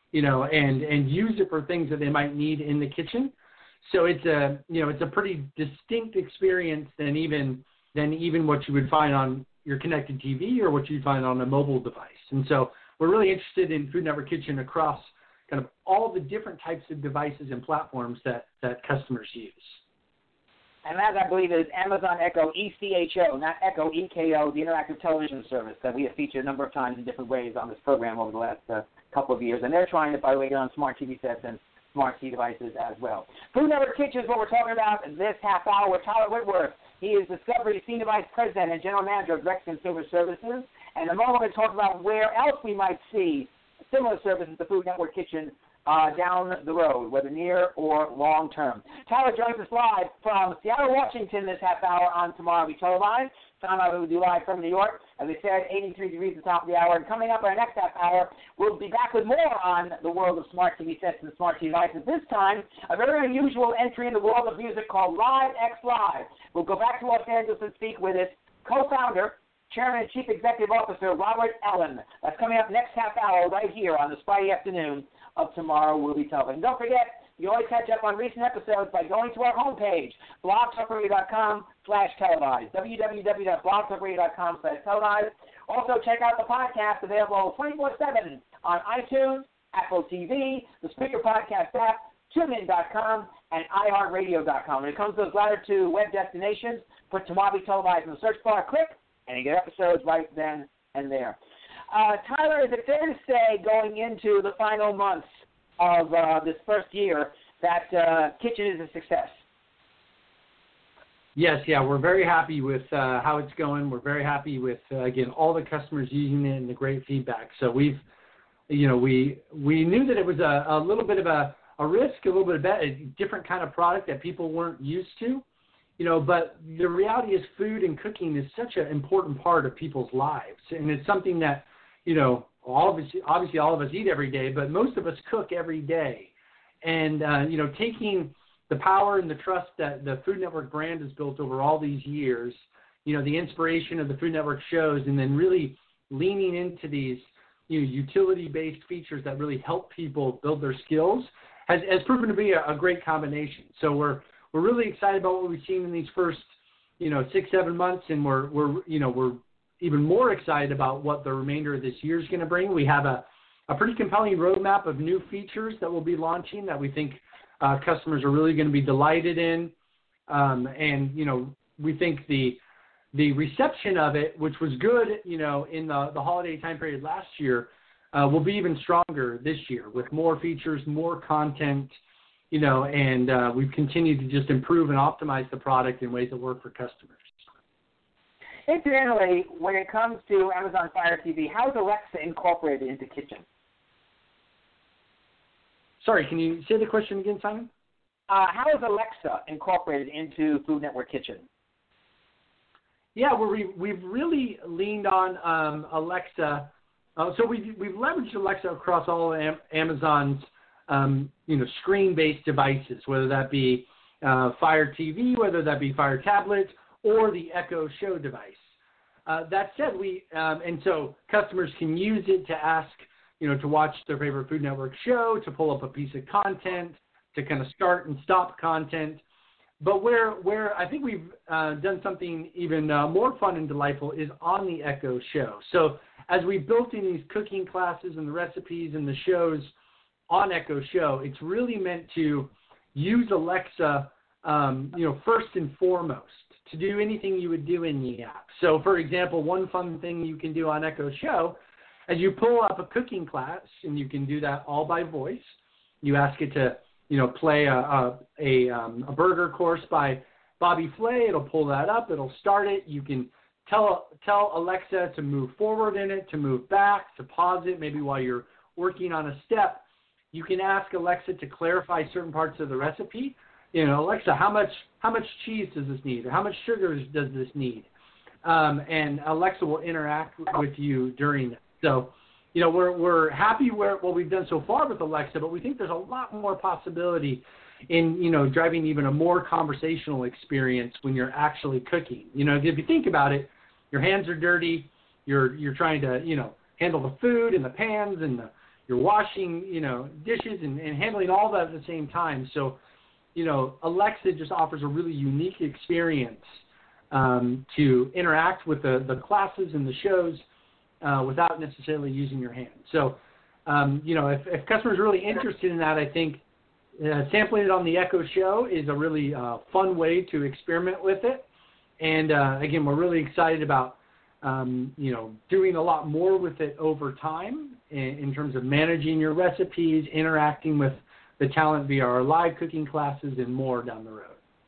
and use it for things that they might need in the kitchen. So it's a pretty distinct experience than even what you would find on your connected TV or what you'd find on a mobile device. And so we're really interested in Food Network Kitchen across kind of all the different types of devices and platforms that customers use. And that, I believe, is Amazon Echo ECHO, not Echo EKO, the interactive television service that we have featured a number of times in different ways on this program over the last couple of years. And they're trying to, by the way, get on smart TV sets and smart TV devices as well. Food Network Kitchen is what we're talking about this half hour with Tyler Whitworth. He is Discovery Senior Vice President and General Manager of Direct Consumer Services. And in a moment, we're going to talk about where else we might see similar services to Food Network Kitchen down the road, whether near or long term. Tyler joins us live from Seattle, Washington this half hour on Tomorrow We Televised. Time out, we will do live from New York. As I said, 83 degrees at the top of the hour. And coming up in our next half hour, we'll be back with more on the world of smart TV sets and smart TV devices. This time, a very unusual entry in the world of music called Live X Live. We'll go back to Los Angeles and speak with its co-founder, Chairman and Chief Executive Officer, Robert Ellen. That's coming up next half hour right here on this Friday afternoon of Tomorrow We'll Be Televised. Don't forget, you always catch up on recent episodes by going to our homepage, blogtalkradio.com/televised, www.blogtalkradio.com/televised. Also, check out the podcast available 24/7 on iTunes, Apple TV, the Spreaker Podcast app, TuneIn.com, and iHeartRadio.com. When it comes to those latter two web destinations, put Tomorrow We Televised in the search bar, click, and you get episodes right then and there. Tyler, is it fair to say, going into the final months of this first year, that Kitchen is a success? Yes, yeah, we're very happy with how it's going. We're very happy with, again, all the customers using it and the great feedback. So we knew that it was a little bit of a risk, a little bit of a different kind of product that people weren't used to. but the reality is food and cooking is such an important part of people's lives. And it's something that, obviously all of us eat every day, but most of us cook every day. And, taking the power and the trust that the Food Network brand has built over all these years, the inspiration of the Food Network shows, and then really leaning into these utility-based features that really help people build their skills has proven to be a great combination. So we're really excited about what we've seen in these first 6-7 months, and we're even more excited about what the remainder of this year is going to bring. We have a pretty compelling roadmap of new features that we'll be launching that we think customers are really going to be delighted in, and we think the reception of it, which was good, in the holiday time period last year, will be even stronger this year with more features, more content, and we've continued to just improve and optimize the product in ways that work for customers. Incidentally, when it comes to Amazon Fire TV, how is Alexa incorporated into Kitchen? Sorry, can you say the question again, Simon? How is Alexa incorporated into Food Network Kitchen? Yeah, we've really leaned on Alexa. So we've leveraged Alexa across all of Amazon's screen-based devices, whether that be Fire TV, whether that be Fire Tablet, or the Echo Show device. That said, and so customers can use it to ask, to watch their favorite Food Network show, to pull up a piece of content, to kind of start and stop content. But where I think we've done something even more fun and delightful is on the Echo Show. So as we built in these cooking classes and the recipes and the shows on Echo Show, it's really meant to use Alexa, first and foremost to do anything you would do in the app. So, for example, one fun thing you can do on Echo Show, as you pull up a cooking class, and you can do that all by voice, you ask it to play a burger course by Bobby Flay. It'll pull that up. It'll start it. You can tell Alexa to move forward in it, to move back, to pause it, maybe while you're working on a step. You can ask Alexa to clarify certain parts of the recipe. Alexa, how much cheese does this need? Or how much sugar does this need? And Alexa will interact with you during that. So, we're happy what we've done so far with Alexa, but we think there's a lot more possibility in, driving even a more conversational experience when you're actually cooking. If you think about it, your hands are dirty, you're trying to, handle the food and the pans and you're washing, dishes and handling all that at the same time. So, Alexa just offers a really unique experience to interact with the classes and the shows without necessarily using your hands. So, if customers are really interested in that, I think sampling it on the Echo Show is a really fun way to experiment with it. And, again, we're really excited about, doing a lot more with it over time in terms of managing your recipes, interacting with the talent via our live cooking classes, and more down the road.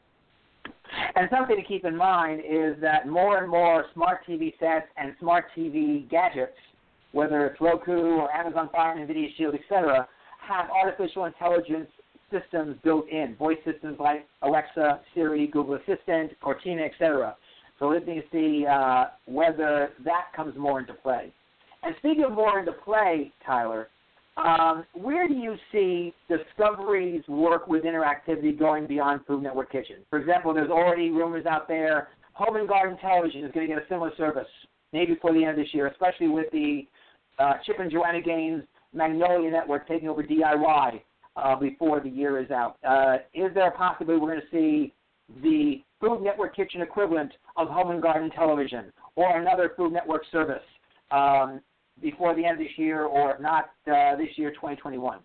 And something to keep in mind is that more and more smart TV sets and smart TV gadgets, whether it's Roku or Amazon Fire, NVIDIA Shield, etc., have artificial intelligence systems built in, voice systems like Alexa, Siri, Google Assistant, Cortina, etc. So we're looking to see whether that comes more into play. And speaking of more into play, Tyler, where do you see Discovery's work with interactivity going beyond Food Network Kitchen? For example, there's already rumors out there Home and Garden Television is going to get a similar service, maybe before the end of this year, especially with the Chip and Joanna Gaines Magnolia Network taking over DIY before the year is out. Is there a possibility we're going to see the Food Network Kitchen equivalent of Home and Garden Television or another Food Network service before the end of this year, or if not this year, 2021?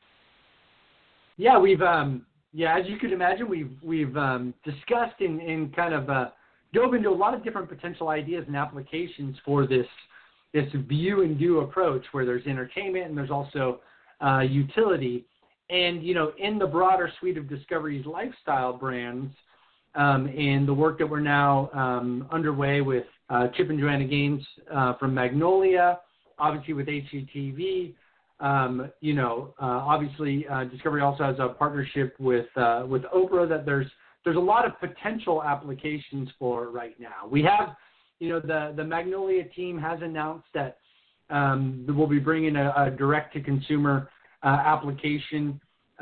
Yeah, we've as you could imagine, we've discussed and kind of dove into a lot of different potential ideas and applications for this view and do approach, where there's entertainment and there's also utility. And in the broader suite of Discovery's lifestyle brands, and the work that we're now underway with Chip and Joanna Gaines from Magnolia, obviously with HGTV, obviously Discovery also has a partnership with Oprah that there's there's a lot of potential applications for it right now. We have, the Magnolia team has announced that we'll be bringing a direct-to-consumer application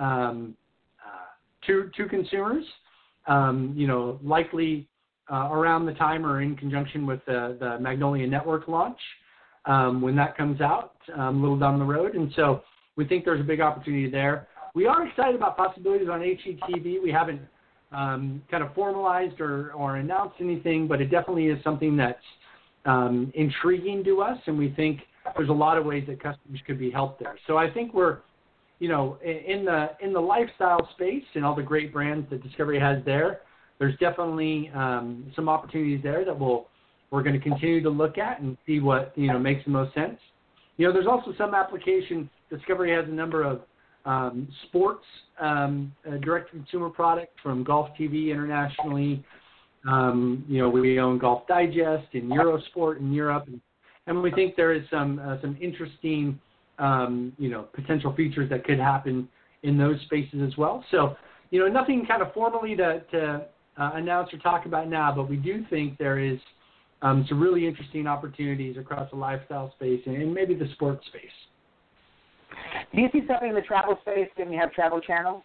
to consumers, likely around the time or in conjunction with the Magnolia Network launch when that comes out a little down the road. And so we think there's a big opportunity there. We are excited about possibilities on HGTV. We haven't kind of formalized or announced anything, but it definitely is something that's intriguing to us, and we think there's a lot of ways that customers could be helped there. So I think we're, in the lifestyle space and all the great brands that Discovery has there, there's definitely some opportunities there that we're going to continue to look at and see what makes the most sense. There's also some application. Discovery has a number of sports direct-to-consumer products from Golf TV internationally. We own Golf Digest and Eurosport in Europe, and we think there is some interesting potential features that could happen in those spaces as well. So nothing kind of formally to announce or talk about now, but we do think there is some really interesting opportunities across the lifestyle space and maybe the sports space. Do you see something in the travel space when you have Travel Channel?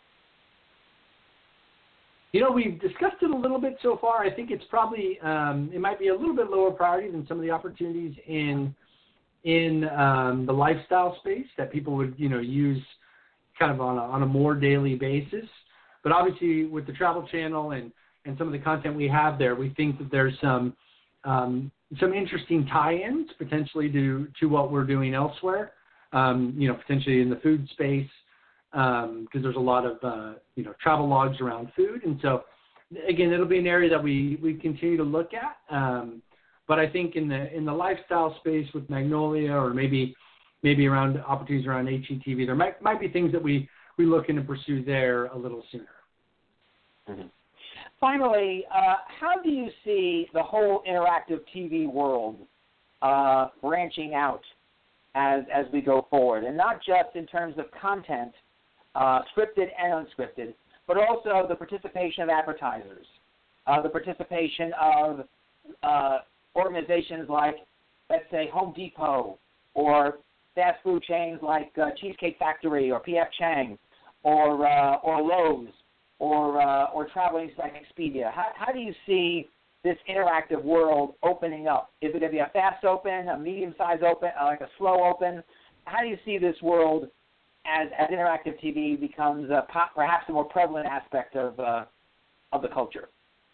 We've discussed it a little bit so far. I think it's probably it might be a little bit lower priority than some of the opportunities in the lifestyle space that people would use kind of on a more daily basis. But obviously with the Travel Channel and some of the content we have there, we think that there's some interesting tie-ins potentially to what we're doing elsewhere. Potentially in the food space, because there's a lot of, travel logs around food. And so, again, it'll be an area that we continue to look at. But I think in the lifestyle space with Magnolia or maybe around opportunities around HGTV, there might be things that we look in to pursue there a little sooner. Mm-hmm. Finally, how do you see the whole interactive TV world branching out as we go forward, and not just in terms of content, scripted and unscripted, but also the participation of advertisers, the participation of organizations like, let's say, Home Depot, or fast food chains like Cheesecake Factory or P.F. Chang, or Lowe's, or travel agents like Expedia. How do you see this interactive world opening up? Is it going to be a fast open, a medium-sized open, like a slow open? How do you see this world as interactive TV becomes perhaps a more prevalent aspect of the culture?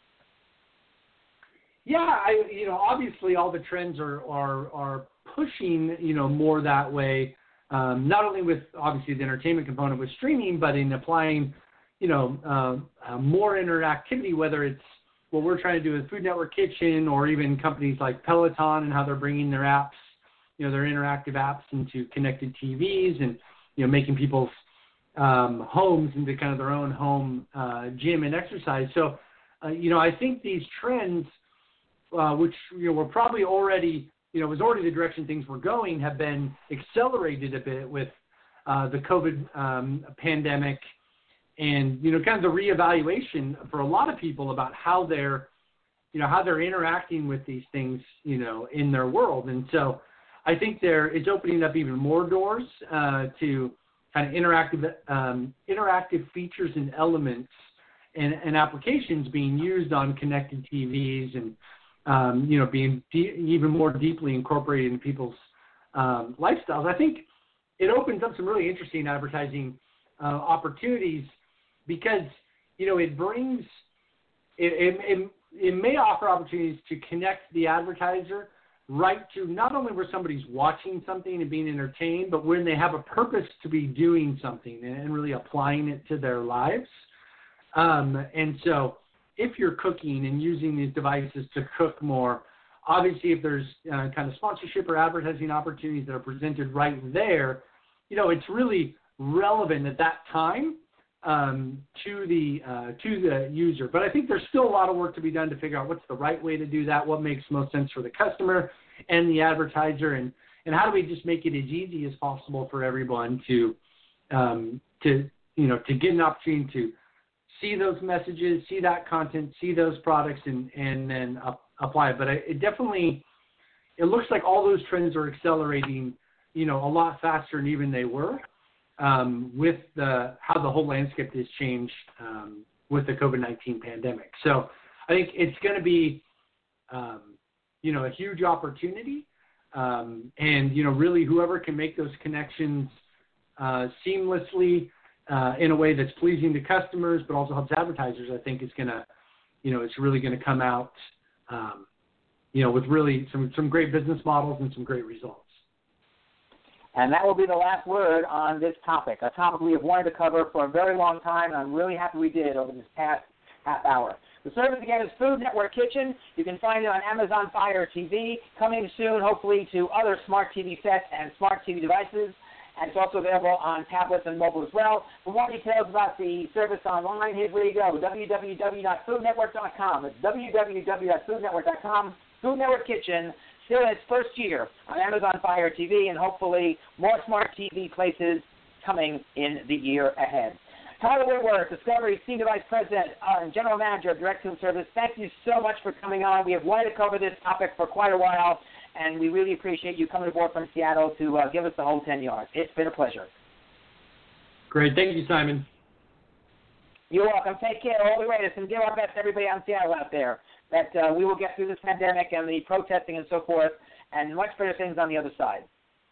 Yeah, obviously all the trends are pushing, more that way, not only with obviously the entertainment component with streaming, but in applying, more interactivity, whether it's what we're trying to do with Food Network Kitchen or even companies like Peloton and how they're bringing their apps, their interactive apps into connected TVs and, making people's homes into kind of their own home gym and exercise. So, I think these trends, which, were probably already, was already the direction things were going, have been accelerated a bit with the COVID pandemic and, kind of the reevaluation for a lot of people about how they're interacting with these things, in their world. And so I think it's opening up even more doors to kind of interactive features and elements and applications being used on connected TVs and, being even more deeply incorporated in people's lifestyles. I think it opens up some really interesting advertising opportunities because, it brings it may offer opportunities to connect the advertiser right to not only where somebody's watching something and being entertained, but when they have a purpose to be doing something and really applying it to their lives. And so if you're cooking and using these devices to cook more, obviously if there's kind of sponsorship or advertising opportunities that are presented right there, it's really relevant at that time to the user. But I think there's still a lot of work to be done to figure out what's the right way to do that, what makes most sense for the customer and the advertiser, and how do we just make it as easy as possible for everyone to get an opportunity to see those messages, see that content, see those products, and then apply it. But it definitely, it looks like all those trends are accelerating, a lot faster than even they were with how the whole landscape has changed with the COVID-19 pandemic. So I think it's going to be, a huge opportunity. And, really whoever can make those connections seamlessly in a way that's pleasing to customers, but also helps advertisers, I think is going to, it's really going to come out, with really some great business models and some great results. And that will be the last word on this topic, a topic we have wanted to cover for a very long time, and I'm really happy we did over this past half hour. The service, again, is Food Network Kitchen. You can find it on Amazon Fire TV, coming soon, hopefully, to other smart TV sets and smart TV devices. And it's also available on tablets and mobile as well. For more details about the service online, here's where you go, www.foodnetwork.com. It's www.foodnetwork.com. Food Network Kitchen, still in its first year on Amazon Fire TV, and hopefully more smart TV places coming in the year ahead. Tyler Whitworth, Discovery Senior Vice President and General Manager of Direct Home Service, thank you so much for coming on. We have wanted to cover this topic for quite a while, and we really appreciate you coming aboard from Seattle to give us the whole 10 yards. It's been a pleasure. Great. Thank you, Simon. You're welcome. Take care. All the greatest, and give our best to everybody out in Seattle out there that we will get through this pandemic and the protesting and so forth, and much better things on the other side.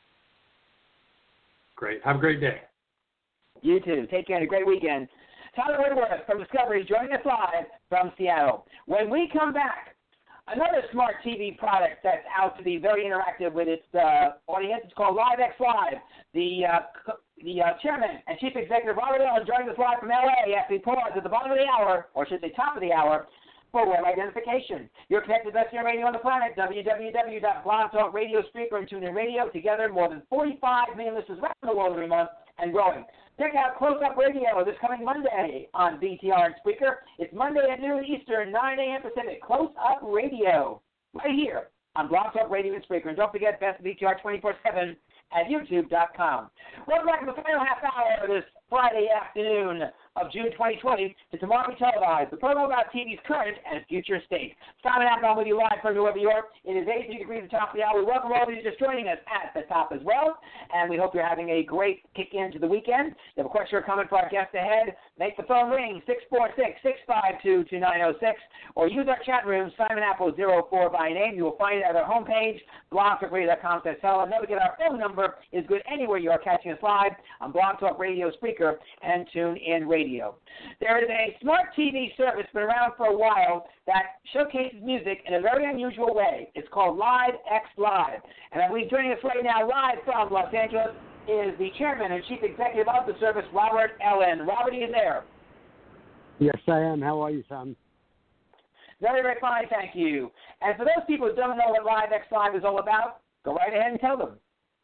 Great. Have a great day. You too. Take care and a great weekend. Tyler Whitworth from Discovery joining us live from Seattle. When we come back, another smart TV product that's out to be very interactive with its audience. It's called LiveX Live. The chairman and chief executive, Robert Allen, joining us live from L.A. after we pause at the bottom of the hour, or should say top of the hour, for web identification. You're connected to the best radio on the planet, www.blogtalkradio, Spreaker, and TuneIn Radio. Together, more than 45 million listeners around the world every month and growing. Check out Close Up Radio this coming Monday on BTR and Spreaker. It's Monday at noon Eastern, 9 a.m. Pacific. Close Up Radio, right here on Blog Talk Radio and Spreaker. And don't forget, Best of BTR 24/7 at YouTube.com. Welcome back to the final half hour of this Friday afternoon of June 2020 to Tomorrow We Televise, the program about TV's current and future state. Simon Applebaum with you live from New York. It is 83 degrees at the top of the hour. We welcome all of you just joining us at the top as well, and we hope you're having a great kick into the weekend. If you have a question or comment for our guest ahead, make the phone ring, 646-652-2906, or use our chat room, Simon Apple 04 by name. You will find it at our homepage, blogtalkradio.com/tell. Never get our phone number is good anywhere you are catching us live on Blog Talk Radio, Spreaker, and TuneIn Radio. There is a smart TV service been around for a while that showcases music in a very unusual way. It's called LiveX Live. And I believe joining us right now live from Los Angeles is the chairman and chief executive of the service, Robert Allen. Robert, are you there? Yes, I am. How are you, Sam? Very, very fine, thank you. And for those people who don't know what LiveX Live is all about, go right ahead and tell them.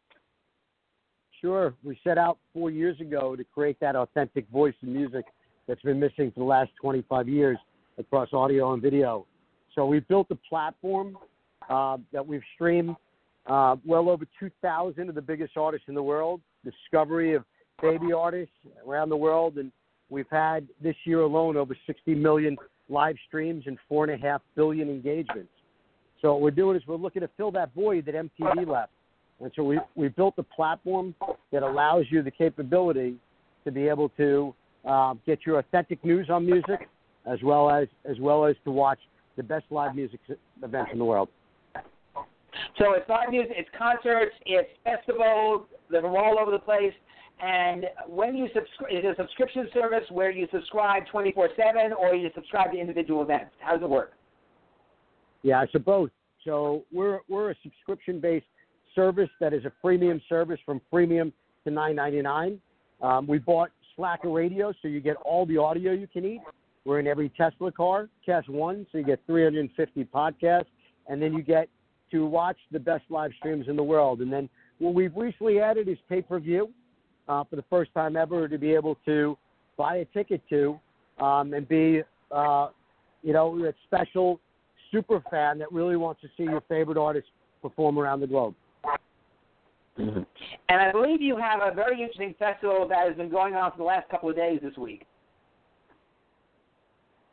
Sure. We set out 4 years ago to create that authentic voice and music that's been missing for the last 25 years across audio and video. So we built a platform that we've streamed well over 2,000 of the biggest artists in the world, discovery of baby artists around the world, and we've had this year alone over 60 million live streams and 4.5 billion engagements. So what we're doing is we're looking to fill that void that MTV left. And so we built a platform that allows you the capability to be able to get your authentic news on music, as well as to watch the best live music events in the world. So it's live music, it's concerts, it's festivals that are all over the place. And when you subscribe, is it a subscription service where you subscribe 24/7, or you subscribe to individual events? How does it work? Yeah, so both. So we're a subscription-based service that is a freemium service from freemium to $9.99. We bought Slacker Radio, so you get all the audio you can eat. We're in every Tesla car, Class 1, so you get 350 podcasts, and then you get to watch the best live streams in the world. And then what we've recently added is pay-per-view for the first time ever, to be able to buy a ticket to and be, a special super fan that really wants to see your favorite artist perform around the globe. Mm-hmm. And I believe you have a very interesting festival that has been going on for the last couple of days this week.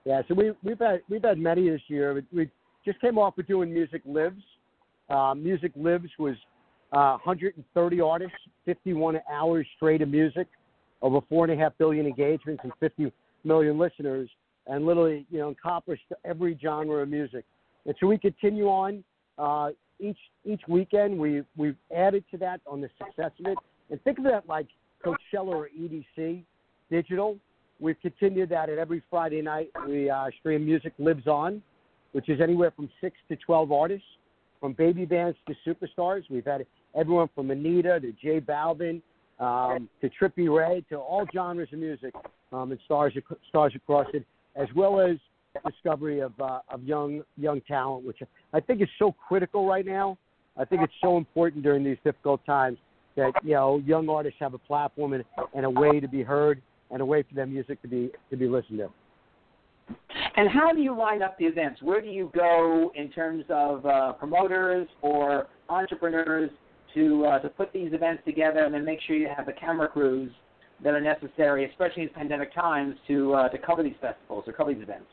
Yeah, so we've had many this year. We just came off with doing Music Lives. Music Lives was 130 artists, 51 hours straight of music, over 4.5 billion engagements and 50 million listeners, and literally, accomplished every genre of music. And so we continue on. Each weekend we've added to that on the success of it. And think of that like Coachella or EDC digital. We've continued that at every Friday night. We stream Music Lives On, which is anywhere from 6 to 12 artists, from baby bands to superstars. We've had everyone from Anita to J Balvin to Trippie Redd to all genres of music, and stars across it, as well as discovery of young talent, which I think is so critical right now. I think it's so important during these difficult times that young artists have a platform and a way to be heard and a way for their music to be listened to. And how do you line up the events? Where do you go in terms of promoters or entrepreneurs to put these events together and then make sure you have the camera crews that are necessary, especially in pandemic times, to cover these festivals or cover these events?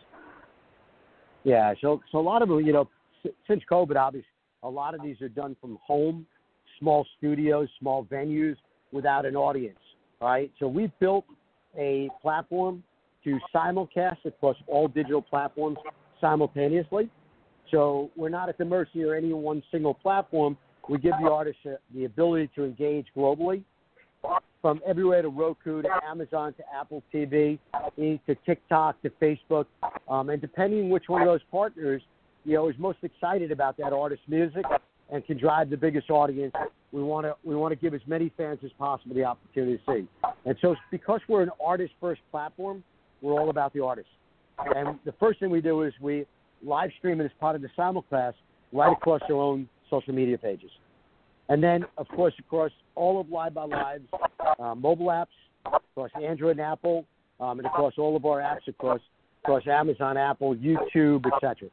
Yeah, so a lot of them, since COVID, obviously, a lot of these are done from home, small studios, small venues, without an audience, right? So we've built a platform to simulcast across all digital platforms simultaneously. So we're not at the mercy of any one single platform. We give the artists the ability to engage globally, from everywhere to Roku to Amazon to Apple TV to TikTok to Facebook. And depending on which one of those partners, is most excited about that artist's music and can drive the biggest audience, we want to give as many fans as possible the opportunity to see. And so because we're an artist-first platform, we're all about the artists. And the first thing we do is we live stream it as part of the simulcast right across our own social media pages. And then, of course, across all of Live by Live's mobile apps, across Android and Apple, and across all of our apps, across Amazon, Apple, YouTube, etc.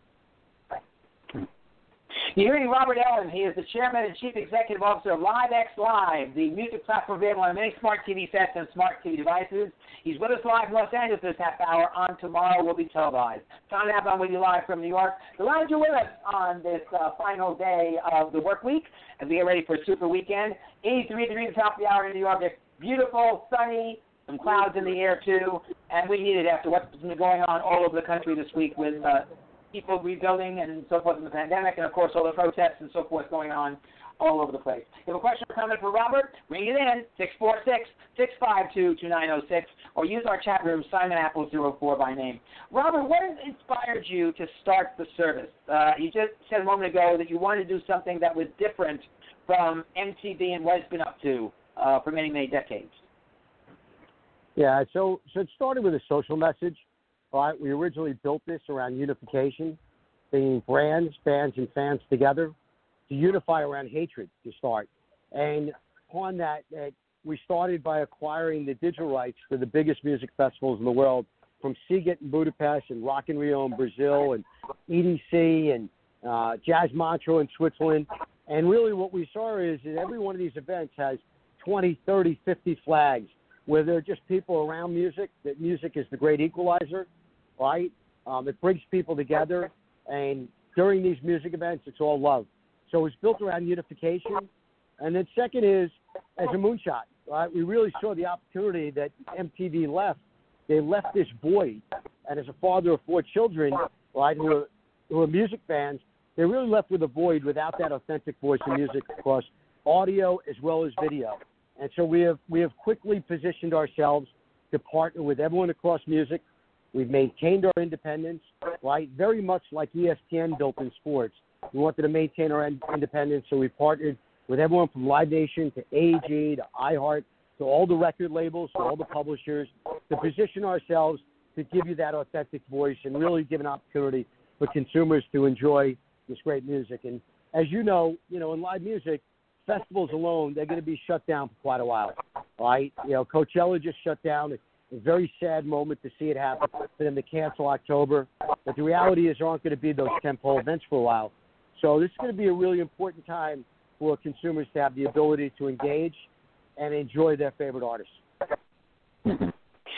You're hearing Robert Ellin. He is the Chairman and Chief Executive Officer of LiveX Live, the music platform available on many smart TV sets and smart TV devices. He's with us live in Los Angeles this half hour. On tomorrow will be televised. Tom Nap with you live from New York. Glad you're with us on this final day of the work week as we get ready for a super weekend. 83 degrees at the top of the hour in New York. It's beautiful, sunny, some clouds in the air too, and we need it after what's been going on all over the country this week with people rebuilding and so forth in the pandemic, and of course all the protests and so forth going on all over the place. If you have a question or comment for Robert, ring it in, 646-652-2906, or use our chat room, Simon Apple 04 by name. Robert, what has inspired you to start the service? You just said a moment ago that you wanted to do something that was different from MTV and what it's been up to for many, many decades. Yeah, so it started with a social message. Right? We originally built this around unification, bringing brands, bands, and fans together to unify around hatred to start. And upon that, we started by acquiring the digital rights for the biggest music festivals in the world, from Sziget in Budapest and Rock in Rio in Brazil and EDC and Jazz Montreux in Switzerland. And really what we saw is that every one of these events has 20, 30, 50 flags, where they're just people around music, that music is the great equalizer, right? It brings people together, and during these music events, it's all love. So it's built around unification. And then second is, as a moonshot, right? We really saw the opportunity that MTV left. They left this void, and as a father of 4 children, right, who are music fans, they really left with a void without that authentic voice of music across audio as well as video. And so we have quickly positioned ourselves to partner with everyone across music. We've maintained our independence, right? Very much like ESPN built in sports. We wanted to maintain our independence, so we partnered with everyone from Live Nation to AEG to iHeart to all the record labels, to all the publishers, to position ourselves to give you that authentic voice and really give an opportunity for consumers to enjoy this great music. And as you know, in live music, festivals alone, they're going to be shut down for quite a while, right? Coachella just shut down. It's a very sad moment to see it happen, for them to cancel October. But the reality is there aren't going to be those tentpole events for a while. So this is going to be a really important time for consumers to have the ability to engage and enjoy their favorite artists.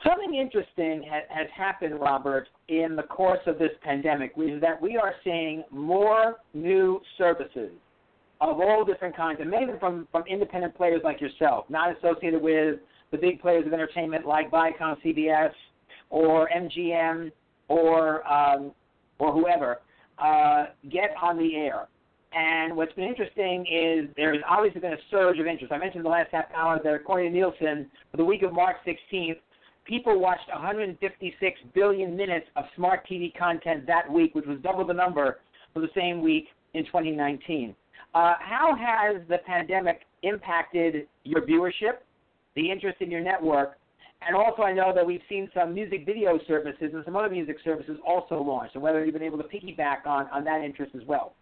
Something interesting has happened, Robert, in the course of this pandemic, which is that we are seeing more new services of all different kinds, and many of them from independent players like yourself, not associated with the big players of entertainment like Viacom, CBS, or MGM, or whoever, get on the air. And what's been interesting is there's obviously been a surge of interest. I mentioned in the last half hour that according to Nielsen, for the week of March 16th, people watched 156 billion minutes of smart TV content that week, which was double the number for the same week in 2019. How has the pandemic impacted your viewership, the interest in your network? And also I know that we've seen some music video services and some other music services also launched, and whether you've been able to piggyback on that interest as well.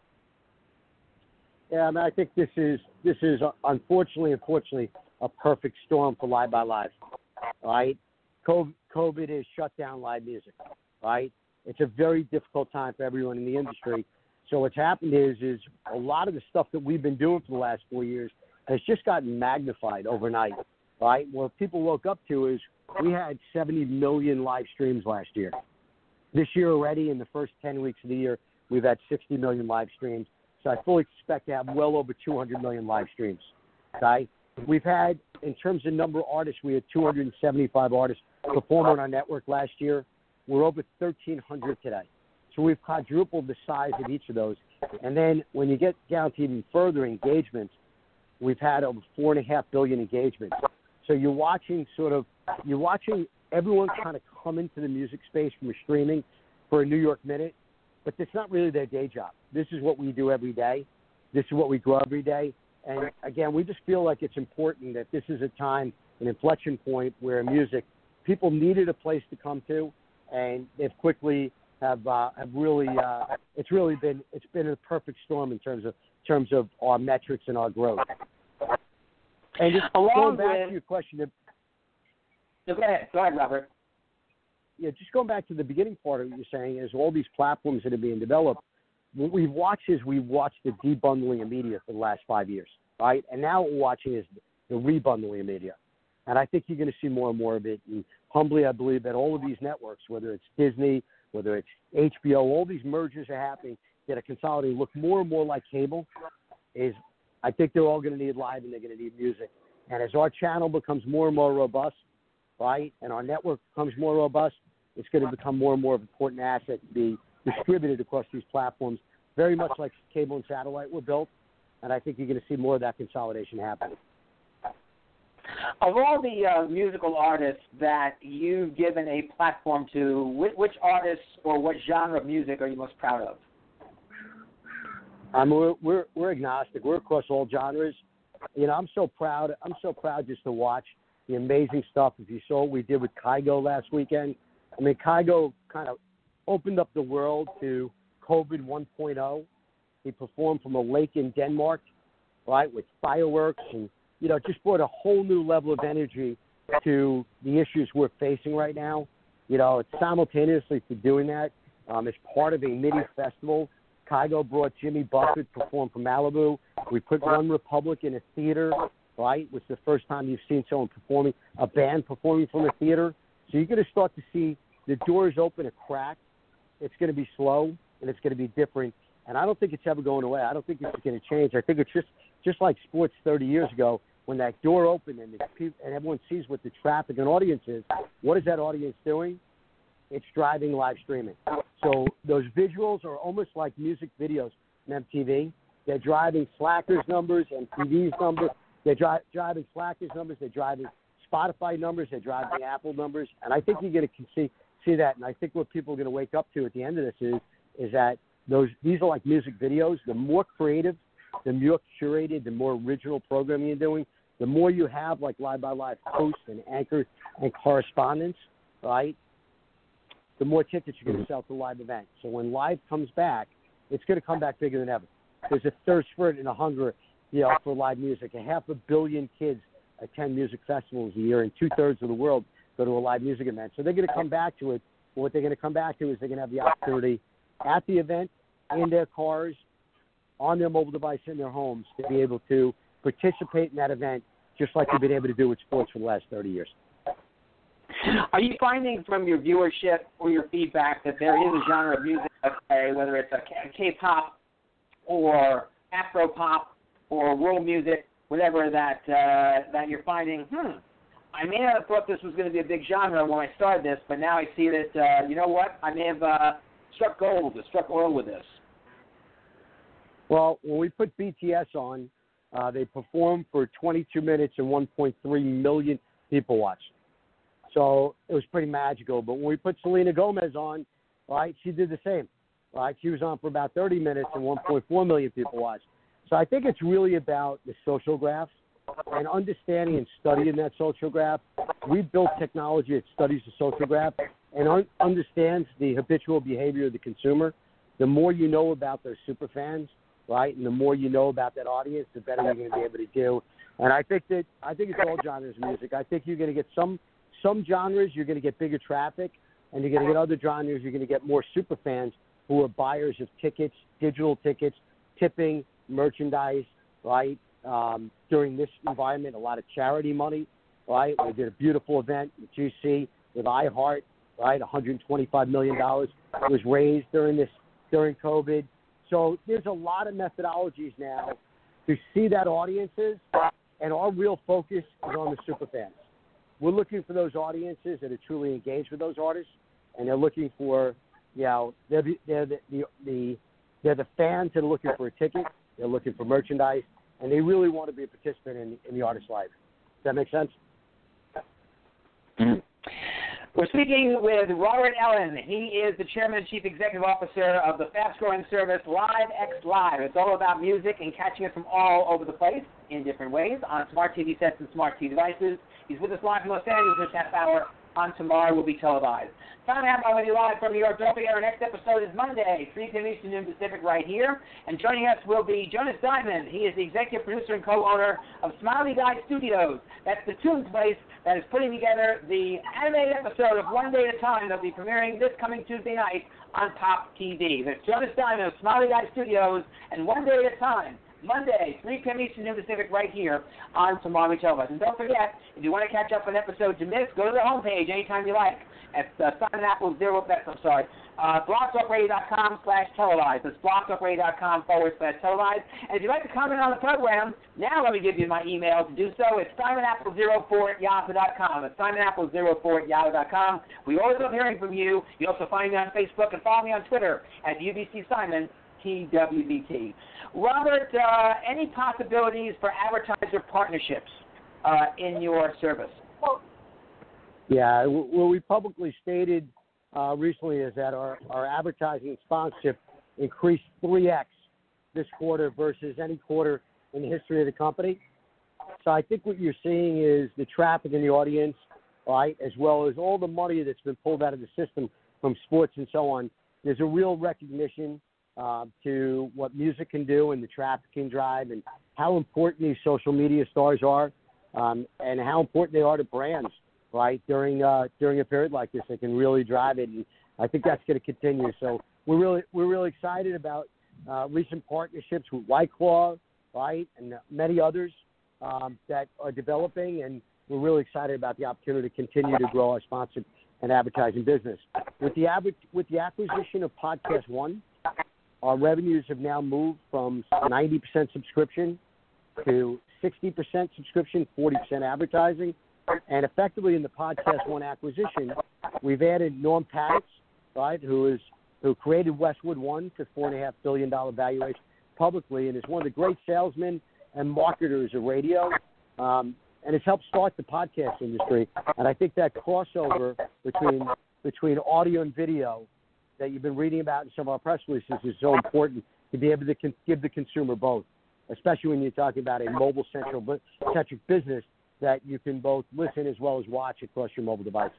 Yeah, I mean, I think this is unfortunately a perfect storm for Live by Live, right? COVID has shut down live music, right? It's a very difficult time for everyone in the industry. So what's happened is a lot of the stuff that we've been doing for the last 4 years has just gotten magnified overnight, right? What people woke up to is we had 70 million live streams last year. This year already, in the first 10 weeks of the year, we've had 60 million live streams. So I fully expect to have well over 200 million live streams, okay? We've had, in terms of number of artists, we had 275 artists perform on our network last year. We're over 1,300 today. So we've quadrupled the size of each of those. And then when you get down to even further engagements, we've had over 4.5 billion engagements. So you're watching everyone kind of come into the music space from a streaming for a New York Minute, but it's not really their day job. This is what we do every day. This is what we grow every day. And again, we just feel like it's important that this is a time, an inflection point where music, people needed a place to come to, and they've quickly have really it's been a perfect storm in terms of our metrics and our growth. And just going back to your question. Go ahead, Robert. Yeah, just going back to the beginning part of what you're saying is all these platforms that are being developed. What we've watched the debundling of media for the last 5 years, right? And now what we're watching is the rebundling of media. And I think you're going to see more and more of it. And humbly, I believe that all of these networks, whether it's Disney, whether it's HBO, all these mergers are happening that are consolidating, look more and more like cable. I think they're all going to need live and they're going to need music. And as our channel becomes more and more robust, right, and our network becomes more robust, it's going to become more and more of an important asset to be distributed across these platforms, very much like cable and satellite were built. And I think you're going to see more of that consolidation happening. Of all the musical artists that you've given a platform to, which artists or what genre of music are you most proud of? We're agnostic. We're across all genres. You know, I'm so proud just to watch the amazing stuff. If you saw what we did with Kygo last weekend, I mean, Kygo kind of opened up the world to COVID 1.0. He performed from a lake in Denmark, right, with fireworks, and, you know, just brought a whole new level of energy to the issues we're facing right now. You know, it's simultaneously to doing that, as part of a mini festival. Kygo brought Jimmy Buffett, performed from Malibu. We put One Republic in a theater, right, which is the first time you've seen someone performing, a band performing from a theater. So you're going to start to see the doors open a crack. It's going to be slow, and it's going to be different. And I don't think it's ever going away. I don't think it's going to change. I think it's just like sports 30 years ago when that door opened and everyone sees what the traffic and audience is. What is that audience doing? It's driving live streaming. So those visuals are almost like music videos on MTV. They're driving Slackers numbers and TV's numbers. They're driving Slackers numbers. They're driving Spotify numbers. They're driving Apple numbers. And I think you're going to see that. And I think what people are going to wake up to at the end of this is that these are like music videos. The more creative, the more curated, the more original programming you're doing, the more you have like Live by Live hosts and anchors and correspondents, right? The more tickets you're going to sell to live events. So when live comes back, it's going to come back bigger than ever. There's a thirst for it and a hunger, you know, for live music. 500 million kids attend music festivals a year, and 2/3 of the world go to a live music event. So they're going to come back to it. But what they're going to come back to is they're going to have the opportunity at the event, in their cars, on their mobile device, in their homes, to be able to participate in that event just like you've been able to do with sports for the last 30 years. Are you finding from your viewership or your feedback that there is a genre of music, okay, whether it's a K-pop or Afro-pop or world music, whatever that you're finding, I may not have thought this was going to be a big genre when I started this, but now I see that, you know what, I may have struck gold or struck oil with this. Well, when we put BTS on, they performed for 22 minutes and 1.3 million people watched. So it was pretty magical. But when we put Selena Gomez on, right, she did the same. Right, she was on for about 30 minutes and 1.4 million people watched. So I think it's really about the social graph and understanding and studying that social graph. We built technology that studies the social graph and understands the habitual behavior of the consumer. The more you know about those super fans, right, and the more you know about that audience, the better you're going to be able to do. And I think it's all genres of music. I think you're going to get some genres, you're going to get bigger traffic, and you're going to get other genres, you're going to get more super fans who are buyers of tickets, digital tickets, tipping, merchandise, right? During this environment, a lot of charity money, right? We did a beautiful event with GC, with iHeart, right? $125 million was raised during COVID. So there's a lot of methodologies now to see that audiences, and our real focus is on the super fans. We're looking for those audiences that are truly engaged with those artists, and they're looking for, they're the fans that are looking for a ticket, they're looking for merchandise, and they really want to be a participant in the artist's life. Does that make sense? Mm-hmm. We're speaking with Robert Ellen. He is the Chairman and Chief Executive Officer of the fast-growing service LiveX Live. It's all about music and catching it from all over the place in different ways on smart TV sets and smart TV devices. He's with us live from Los Angeles this half hour. On tomorrow will be televised. Time to have already live from New York. Don't forget, our next episode is Monday, 3 p.m. Eastern, noon Pacific, right here. And joining us will be Jonas Diamond. He is the executive producer and co-owner of Smiley Guy Studios. That's the Tunes place that is putting together the animated episode of One Day at a Time that will be premiering this coming Tuesday night on Pop TV. That's Jonas Diamond of Smiley Guy Studios and One Day at a Time. Monday, 3 p.m. Eastern, noon Pacific, right here on Tomorrow We Televised. And don't forget, if you want to catch up on episodes you missed, go to the homepage anytime you like at blogtalkradio.com/televised. That's blogtalkradio.com/televised. And if you'd like to comment on the program, now let me give you my email to do so. It's simonapple04@yahoo.com. It's simonapple04@yahoo.com. We always love hearing from you. You also find me on Facebook and follow me on Twitter at UBC Simon, TWBT. Robert, any possibilities for advertiser partnerships in your service? Yeah, what we publicly stated recently is that our advertising sponsorship increased 3x this quarter versus any quarter in the history of the company. So I think what you're seeing is the traffic in the audience, right, as well as all the money that's been pulled out of the system from sports and so on. There's a real recognition to what music can do and the traffic can drive and how important these social media stars are and how important they are to brands, right, during a period like this. They can really drive it, and I think that's going to continue. So we're really excited about recent partnerships with White Claw, right, and many others that are developing, and we're really excited about the opportunity to continue to grow our sponsored and advertising business. With the acquisition of Podcast One, our revenues have now moved from 90% subscription to 60% subscription, 40% advertising. And effectively in the Podcast One acquisition, we've added Norm Pattis, right, who created Westwood One to $4.5 billion valuation publicly and is one of the great salesmen and marketers of radio. And it's helped start the podcast industry. And I think that crossover between audio and video that you've been reading about in some of our press releases is so important to be able to give the consumer both, especially when you're talking about a mobile-centric business that you can both listen as well as watch across your mobile devices.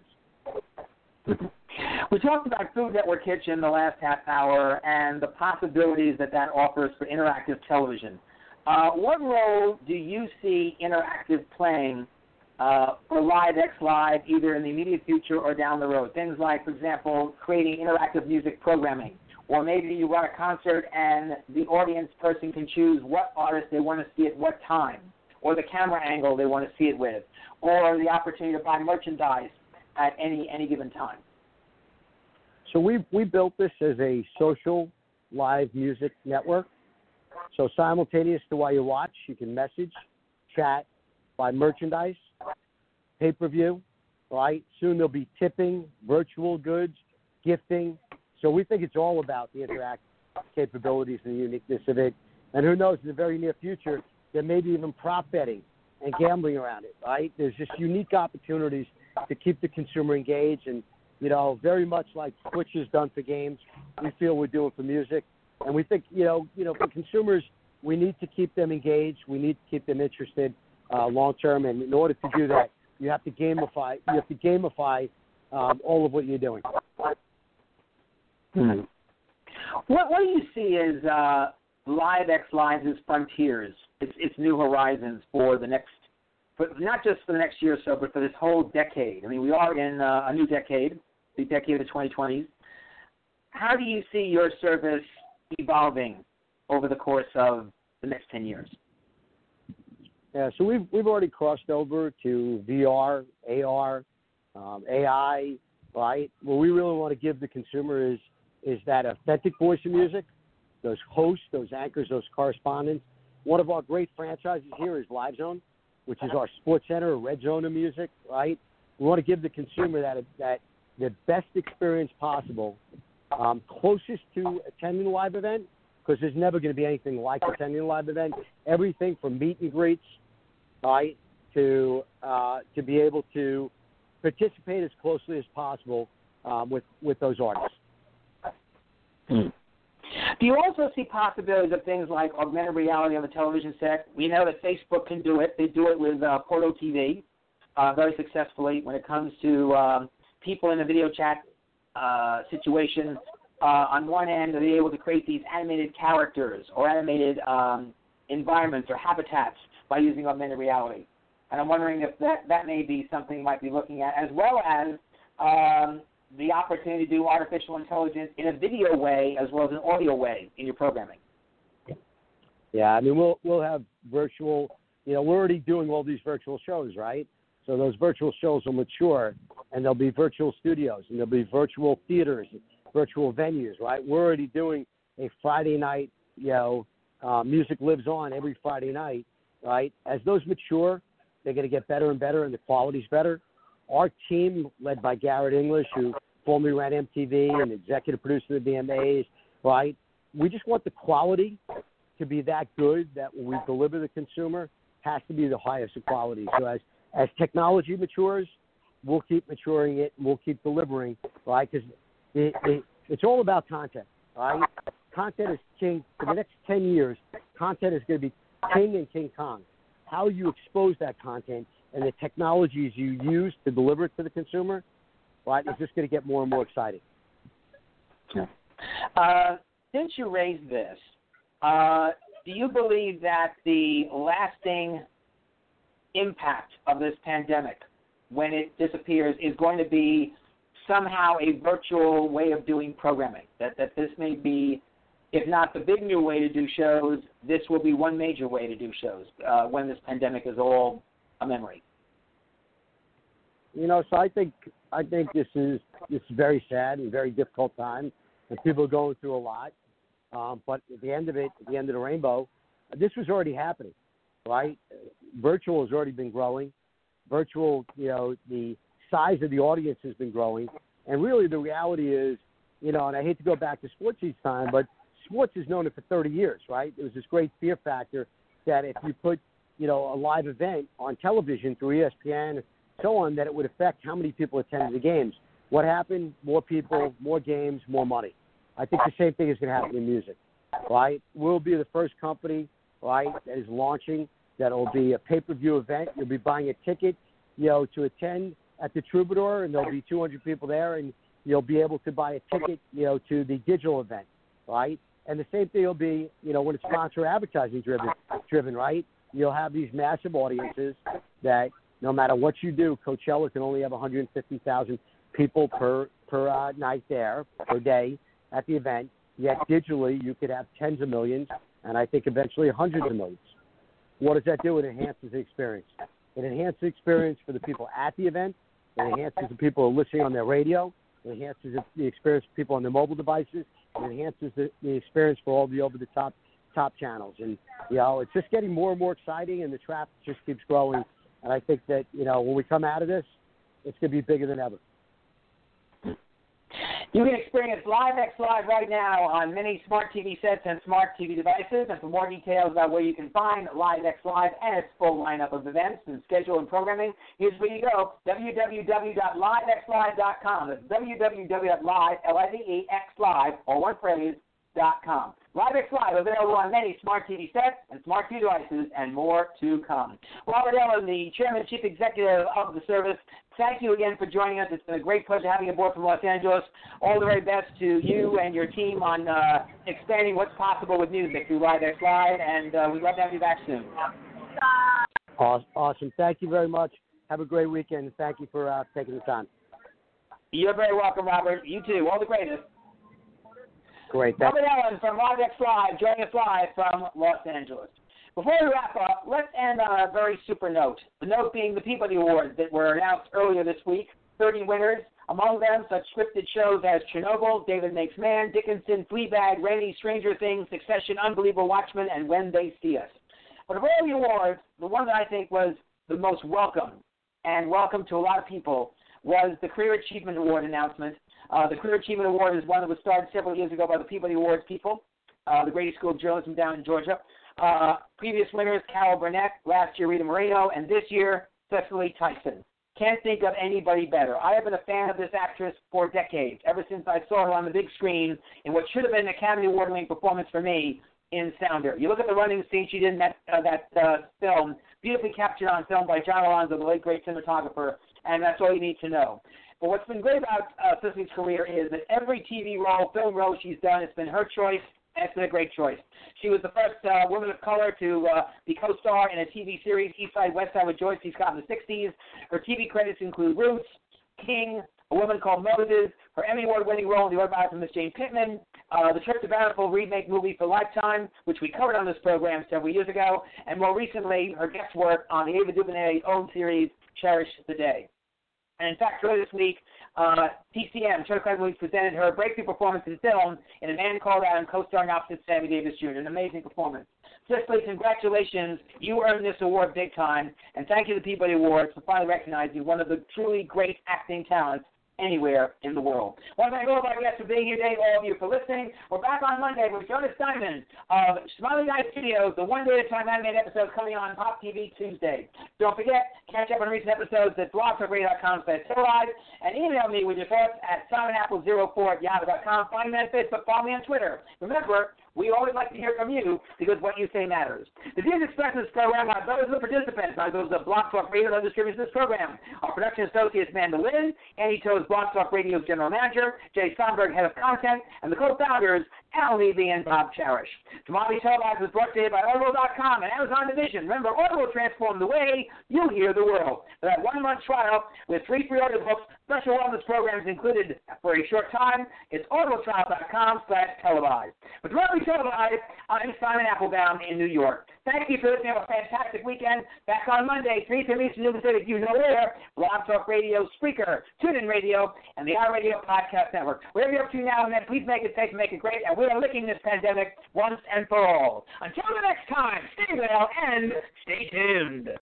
We talked about Food Network Kitchen the last half hour and the possibilities that offers for interactive television. What role do you see interactive playing for LiveX Live, either in the immediate future or down the road? Things like, for example, creating interactive music programming, or maybe you run a concert and the audience person can choose what artist they want to see at what time, or the camera angle they want to see it with, or the opportunity to buy merchandise at any given time? So we built this as a social live music network. So simultaneous to while you watch, you can message, chat, buy merchandise, pay-per-view, right? Soon there'll be tipping, virtual goods, gifting. So we think it's all about the interactive capabilities and the uniqueness of it. And who knows, in the very near future, there may be even prop betting and gambling around it, right? There's just unique opportunities to keep the consumer engaged. And, you know, very much like Twitch has done for games, we feel we're doing for music. And we think, you know, for consumers, we need to keep them engaged. We need to keep them interested long term. And in order to do that, you have to gamify. All of what you're doing. Hmm. What do you see as LiveXLive's frontiers, its new horizons for the next, not just for the next year or so, but for this whole decade? I mean, we are in a new decade, the decade of the 2020s. How do you see your service evolving over the course of the next 10 years? Yeah, so we've already crossed over to VR, AR, AI, right? What we really want to give the consumer is that authentic voice of music, those hosts, those anchors, those correspondents. One of our great franchises here is Live Zone, which is our sports center, red zone of music, right? We want to give the consumer that the best experience possible, closest to attending a live event, because there's never going to be anything like attending a live event. Everything from meet and greets, right, to be able to participate as closely as possible with those artists. Do you also see possibilities of things like augmented reality on the television set? We know that Facebook can do it. They do it with Porto TV very successfully when it comes to people in a video chat situation. On one end, they're able to create these animated characters or animated environments or habitats by using augmented reality. And I'm wondering if that may be something you might be looking at, as well as the opportunity to do artificial intelligence in a video way as well as an audio way in your programming. Yeah, I mean, we'll have virtual, we're already doing all these virtual shows, right? So those virtual shows will mature, and there'll be virtual studios, and there'll be virtual theaters, virtual venues, right? We're already doing a Friday night, Music Lives On every Friday night, right? As those mature, they're going to get better and better, and the quality's better. Our team, led by Garrett English, who formerly ran MTV and executive producer of the VMAs, right? We just want the quality to be that good that when we deliver the consumer, has to be the highest of quality. So as technology matures, we'll keep maturing it, and we'll keep delivering, right? Because it's all about content, right? Content is king. For the next 10 years, content is going to be king and King Kong. How you expose that content and the technologies you use to deliver it to the consumer, right, is just going to get more and more exciting. Since you raised this, do you believe that the lasting impact of this pandemic, when it disappears, is going to be somehow a virtual way of doing programming? That this may be, if not the big new way to do shows, this will be one major way to do shows when this pandemic is all a memory. So I think this is very sad and very difficult time, and people are going through a lot. But at the end of it, at the end of the rainbow, this was already happening, right? Virtual has already been growing. Virtual, the size of the audience has been growing. And really the reality is, and I hate to go back to sports each time, but sports has known it for 30 years, right? There was this great fear factor that if you put, a live event on television through ESPN, so on, that it would affect how many people attended the games. What happened? More people, more games, more money. I think the same thing is going to happen in music, right? We'll be the first company, right, that is launching that will be a pay-per-view event. You'll be buying a ticket, to attend at the Troubadour, and there'll be 200 people there, and you'll be able to buy a ticket, to the digital event, right? And the same thing will be, when it's sponsor advertising driven, right? You'll have these massive audiences that no matter what you do, Coachella can only have 150,000 people per night there, per day at the event. Yet digitally, you could have tens of millions, and I think eventually hundreds of millions. What does that do? It enhances the experience. It enhances the experience for the people at the event, It enhances the people who are listening on their radio. It enhances the experience for people on their mobile devices. It enhances the experience for all the over-the-top channels. And, it's just getting more and more exciting, and the traffic just keeps growing. And I think that, when we come out of this, it's going to be bigger than ever. You can experience LiveX Live right now on many smart TV sets and smart TV devices. And for more details about where you can find LiveX Live and its full lineup of events and schedule and programming, here's where you go, www.livexlive.com. That's www.livexlive, all one phrase, .com. LiveX Live available on many smart TV sets and smart TV devices, and more to come. Robert Ellen, the Chairman and Chief Executive of the service, thank you again for joining us. It's been a great pleasure having you aboard from Los Angeles. All the very best to you and your team on expanding what's possible with music through LiveX Live, and we'd love to have you back soon. Awesome. Thank you very much. Have a great weekend, and thank you for taking the time. You're very welcome, Robert. You too. All the greatest. Great. Robert Ellen from LiveX Live, joining us live from Los Angeles. Before we wrap up, let's end on a very super note. The note being the Peabody Awards that were announced earlier this week. 30 winners, among them such scripted shows as Chernobyl, David Makes Man, Dickinson, Fleabag, Rainy, Stranger Things, Succession, Unbelievable, Watchmen, and When They See Us. But of all the awards, the one that I think was the most welcome, and welcome to a lot of people, was the Career Achievement Award announcement. The Career Achievement Award is one that was started several years ago by the Peabody Awards people, the Grady School of Journalism down in Georgia. Previous winners, Carol Burnett, last year Rita Moreno, and this year Cecily Tyson. Can't think of anybody better. I have been a fan of this actress for decades, ever since I saw her on the big screen in what should have been an Academy Award-winning performance for me in Sounder. You look at the running scene she did in that film, beautifully captured on film by John Alonzo, the late great cinematographer, and that's all you need to know. But what's been great about Cecily's career is that every TV role, film role she's done, it's been her choice, and it's been a great choice. She was the first woman of color to be co-star in a TV series, East Side, West Side with Joyce C. Scott in the 60s. Her TV credits include Roots, King, A Woman Called Moses, her Emmy Award-winning role in the autobiography of Miss Jane Pittman, the Trip to Bountiful remake movie for Lifetime, which we covered on this program several years ago, and more recently, her guest work on the Ava DuVernay-owned series, Cherish the Day. And in fact, earlier this week, TCM, Turner Classic Movies, presented her breakthrough performance in film in A Man Called Adam, co-starring opposite Sammy Davis Jr., an amazing performance. Cicely, congratulations. You earned this award big time, and thank you to the Peabody Awards for finally recognizing one of the truly great acting talents anywhere in the world. I want to thank all of our guests for being here today, all of you for listening. We're back on Monday with Jonas Diamond of Smiley Guy Studios, the one day at a time animated episode coming on Pop TV Tuesday. Don't forget, catch up on recent episodes at blogtalkradio.com/live, and email me with your thoughts at simonapple04@yahoo.com. Find me on Facebook, follow me on Twitter. Remember, we always like to hear from you because what you say matters. The views expressed in this program are those of the participants, not those of Blog Talk Radio and distributors of this program. Our production associate is Amanda Lynn, Andy Toe's Blog Talk Radio's general manager, Jay Sonberg, head of content, and the co-founders, Al Levy and Bob Cherish. Tomorrow Televised was brought to you by Audible.com and Amazon Division. Remember, Audible transformed the way you hear the world. For that 1-month trial with 3 free audiobooks, special wellness programs included for a short time, it's audibletrial.com/televised. But tomorrow Televised, I'm Simon Applebaum in New York. Thank you for listening. Have a fantastic weekend. Back on Monday, 3 p.m. Eastern, New Pacific, you know where, Blog Talk Radio, Spreaker, TuneIn Radio, and the iRadio Podcast Network. Whatever you're up to now and then, please make it safe and make it great, and we are licking this pandemic once and for all. Until the next time, stay well and stay tuned.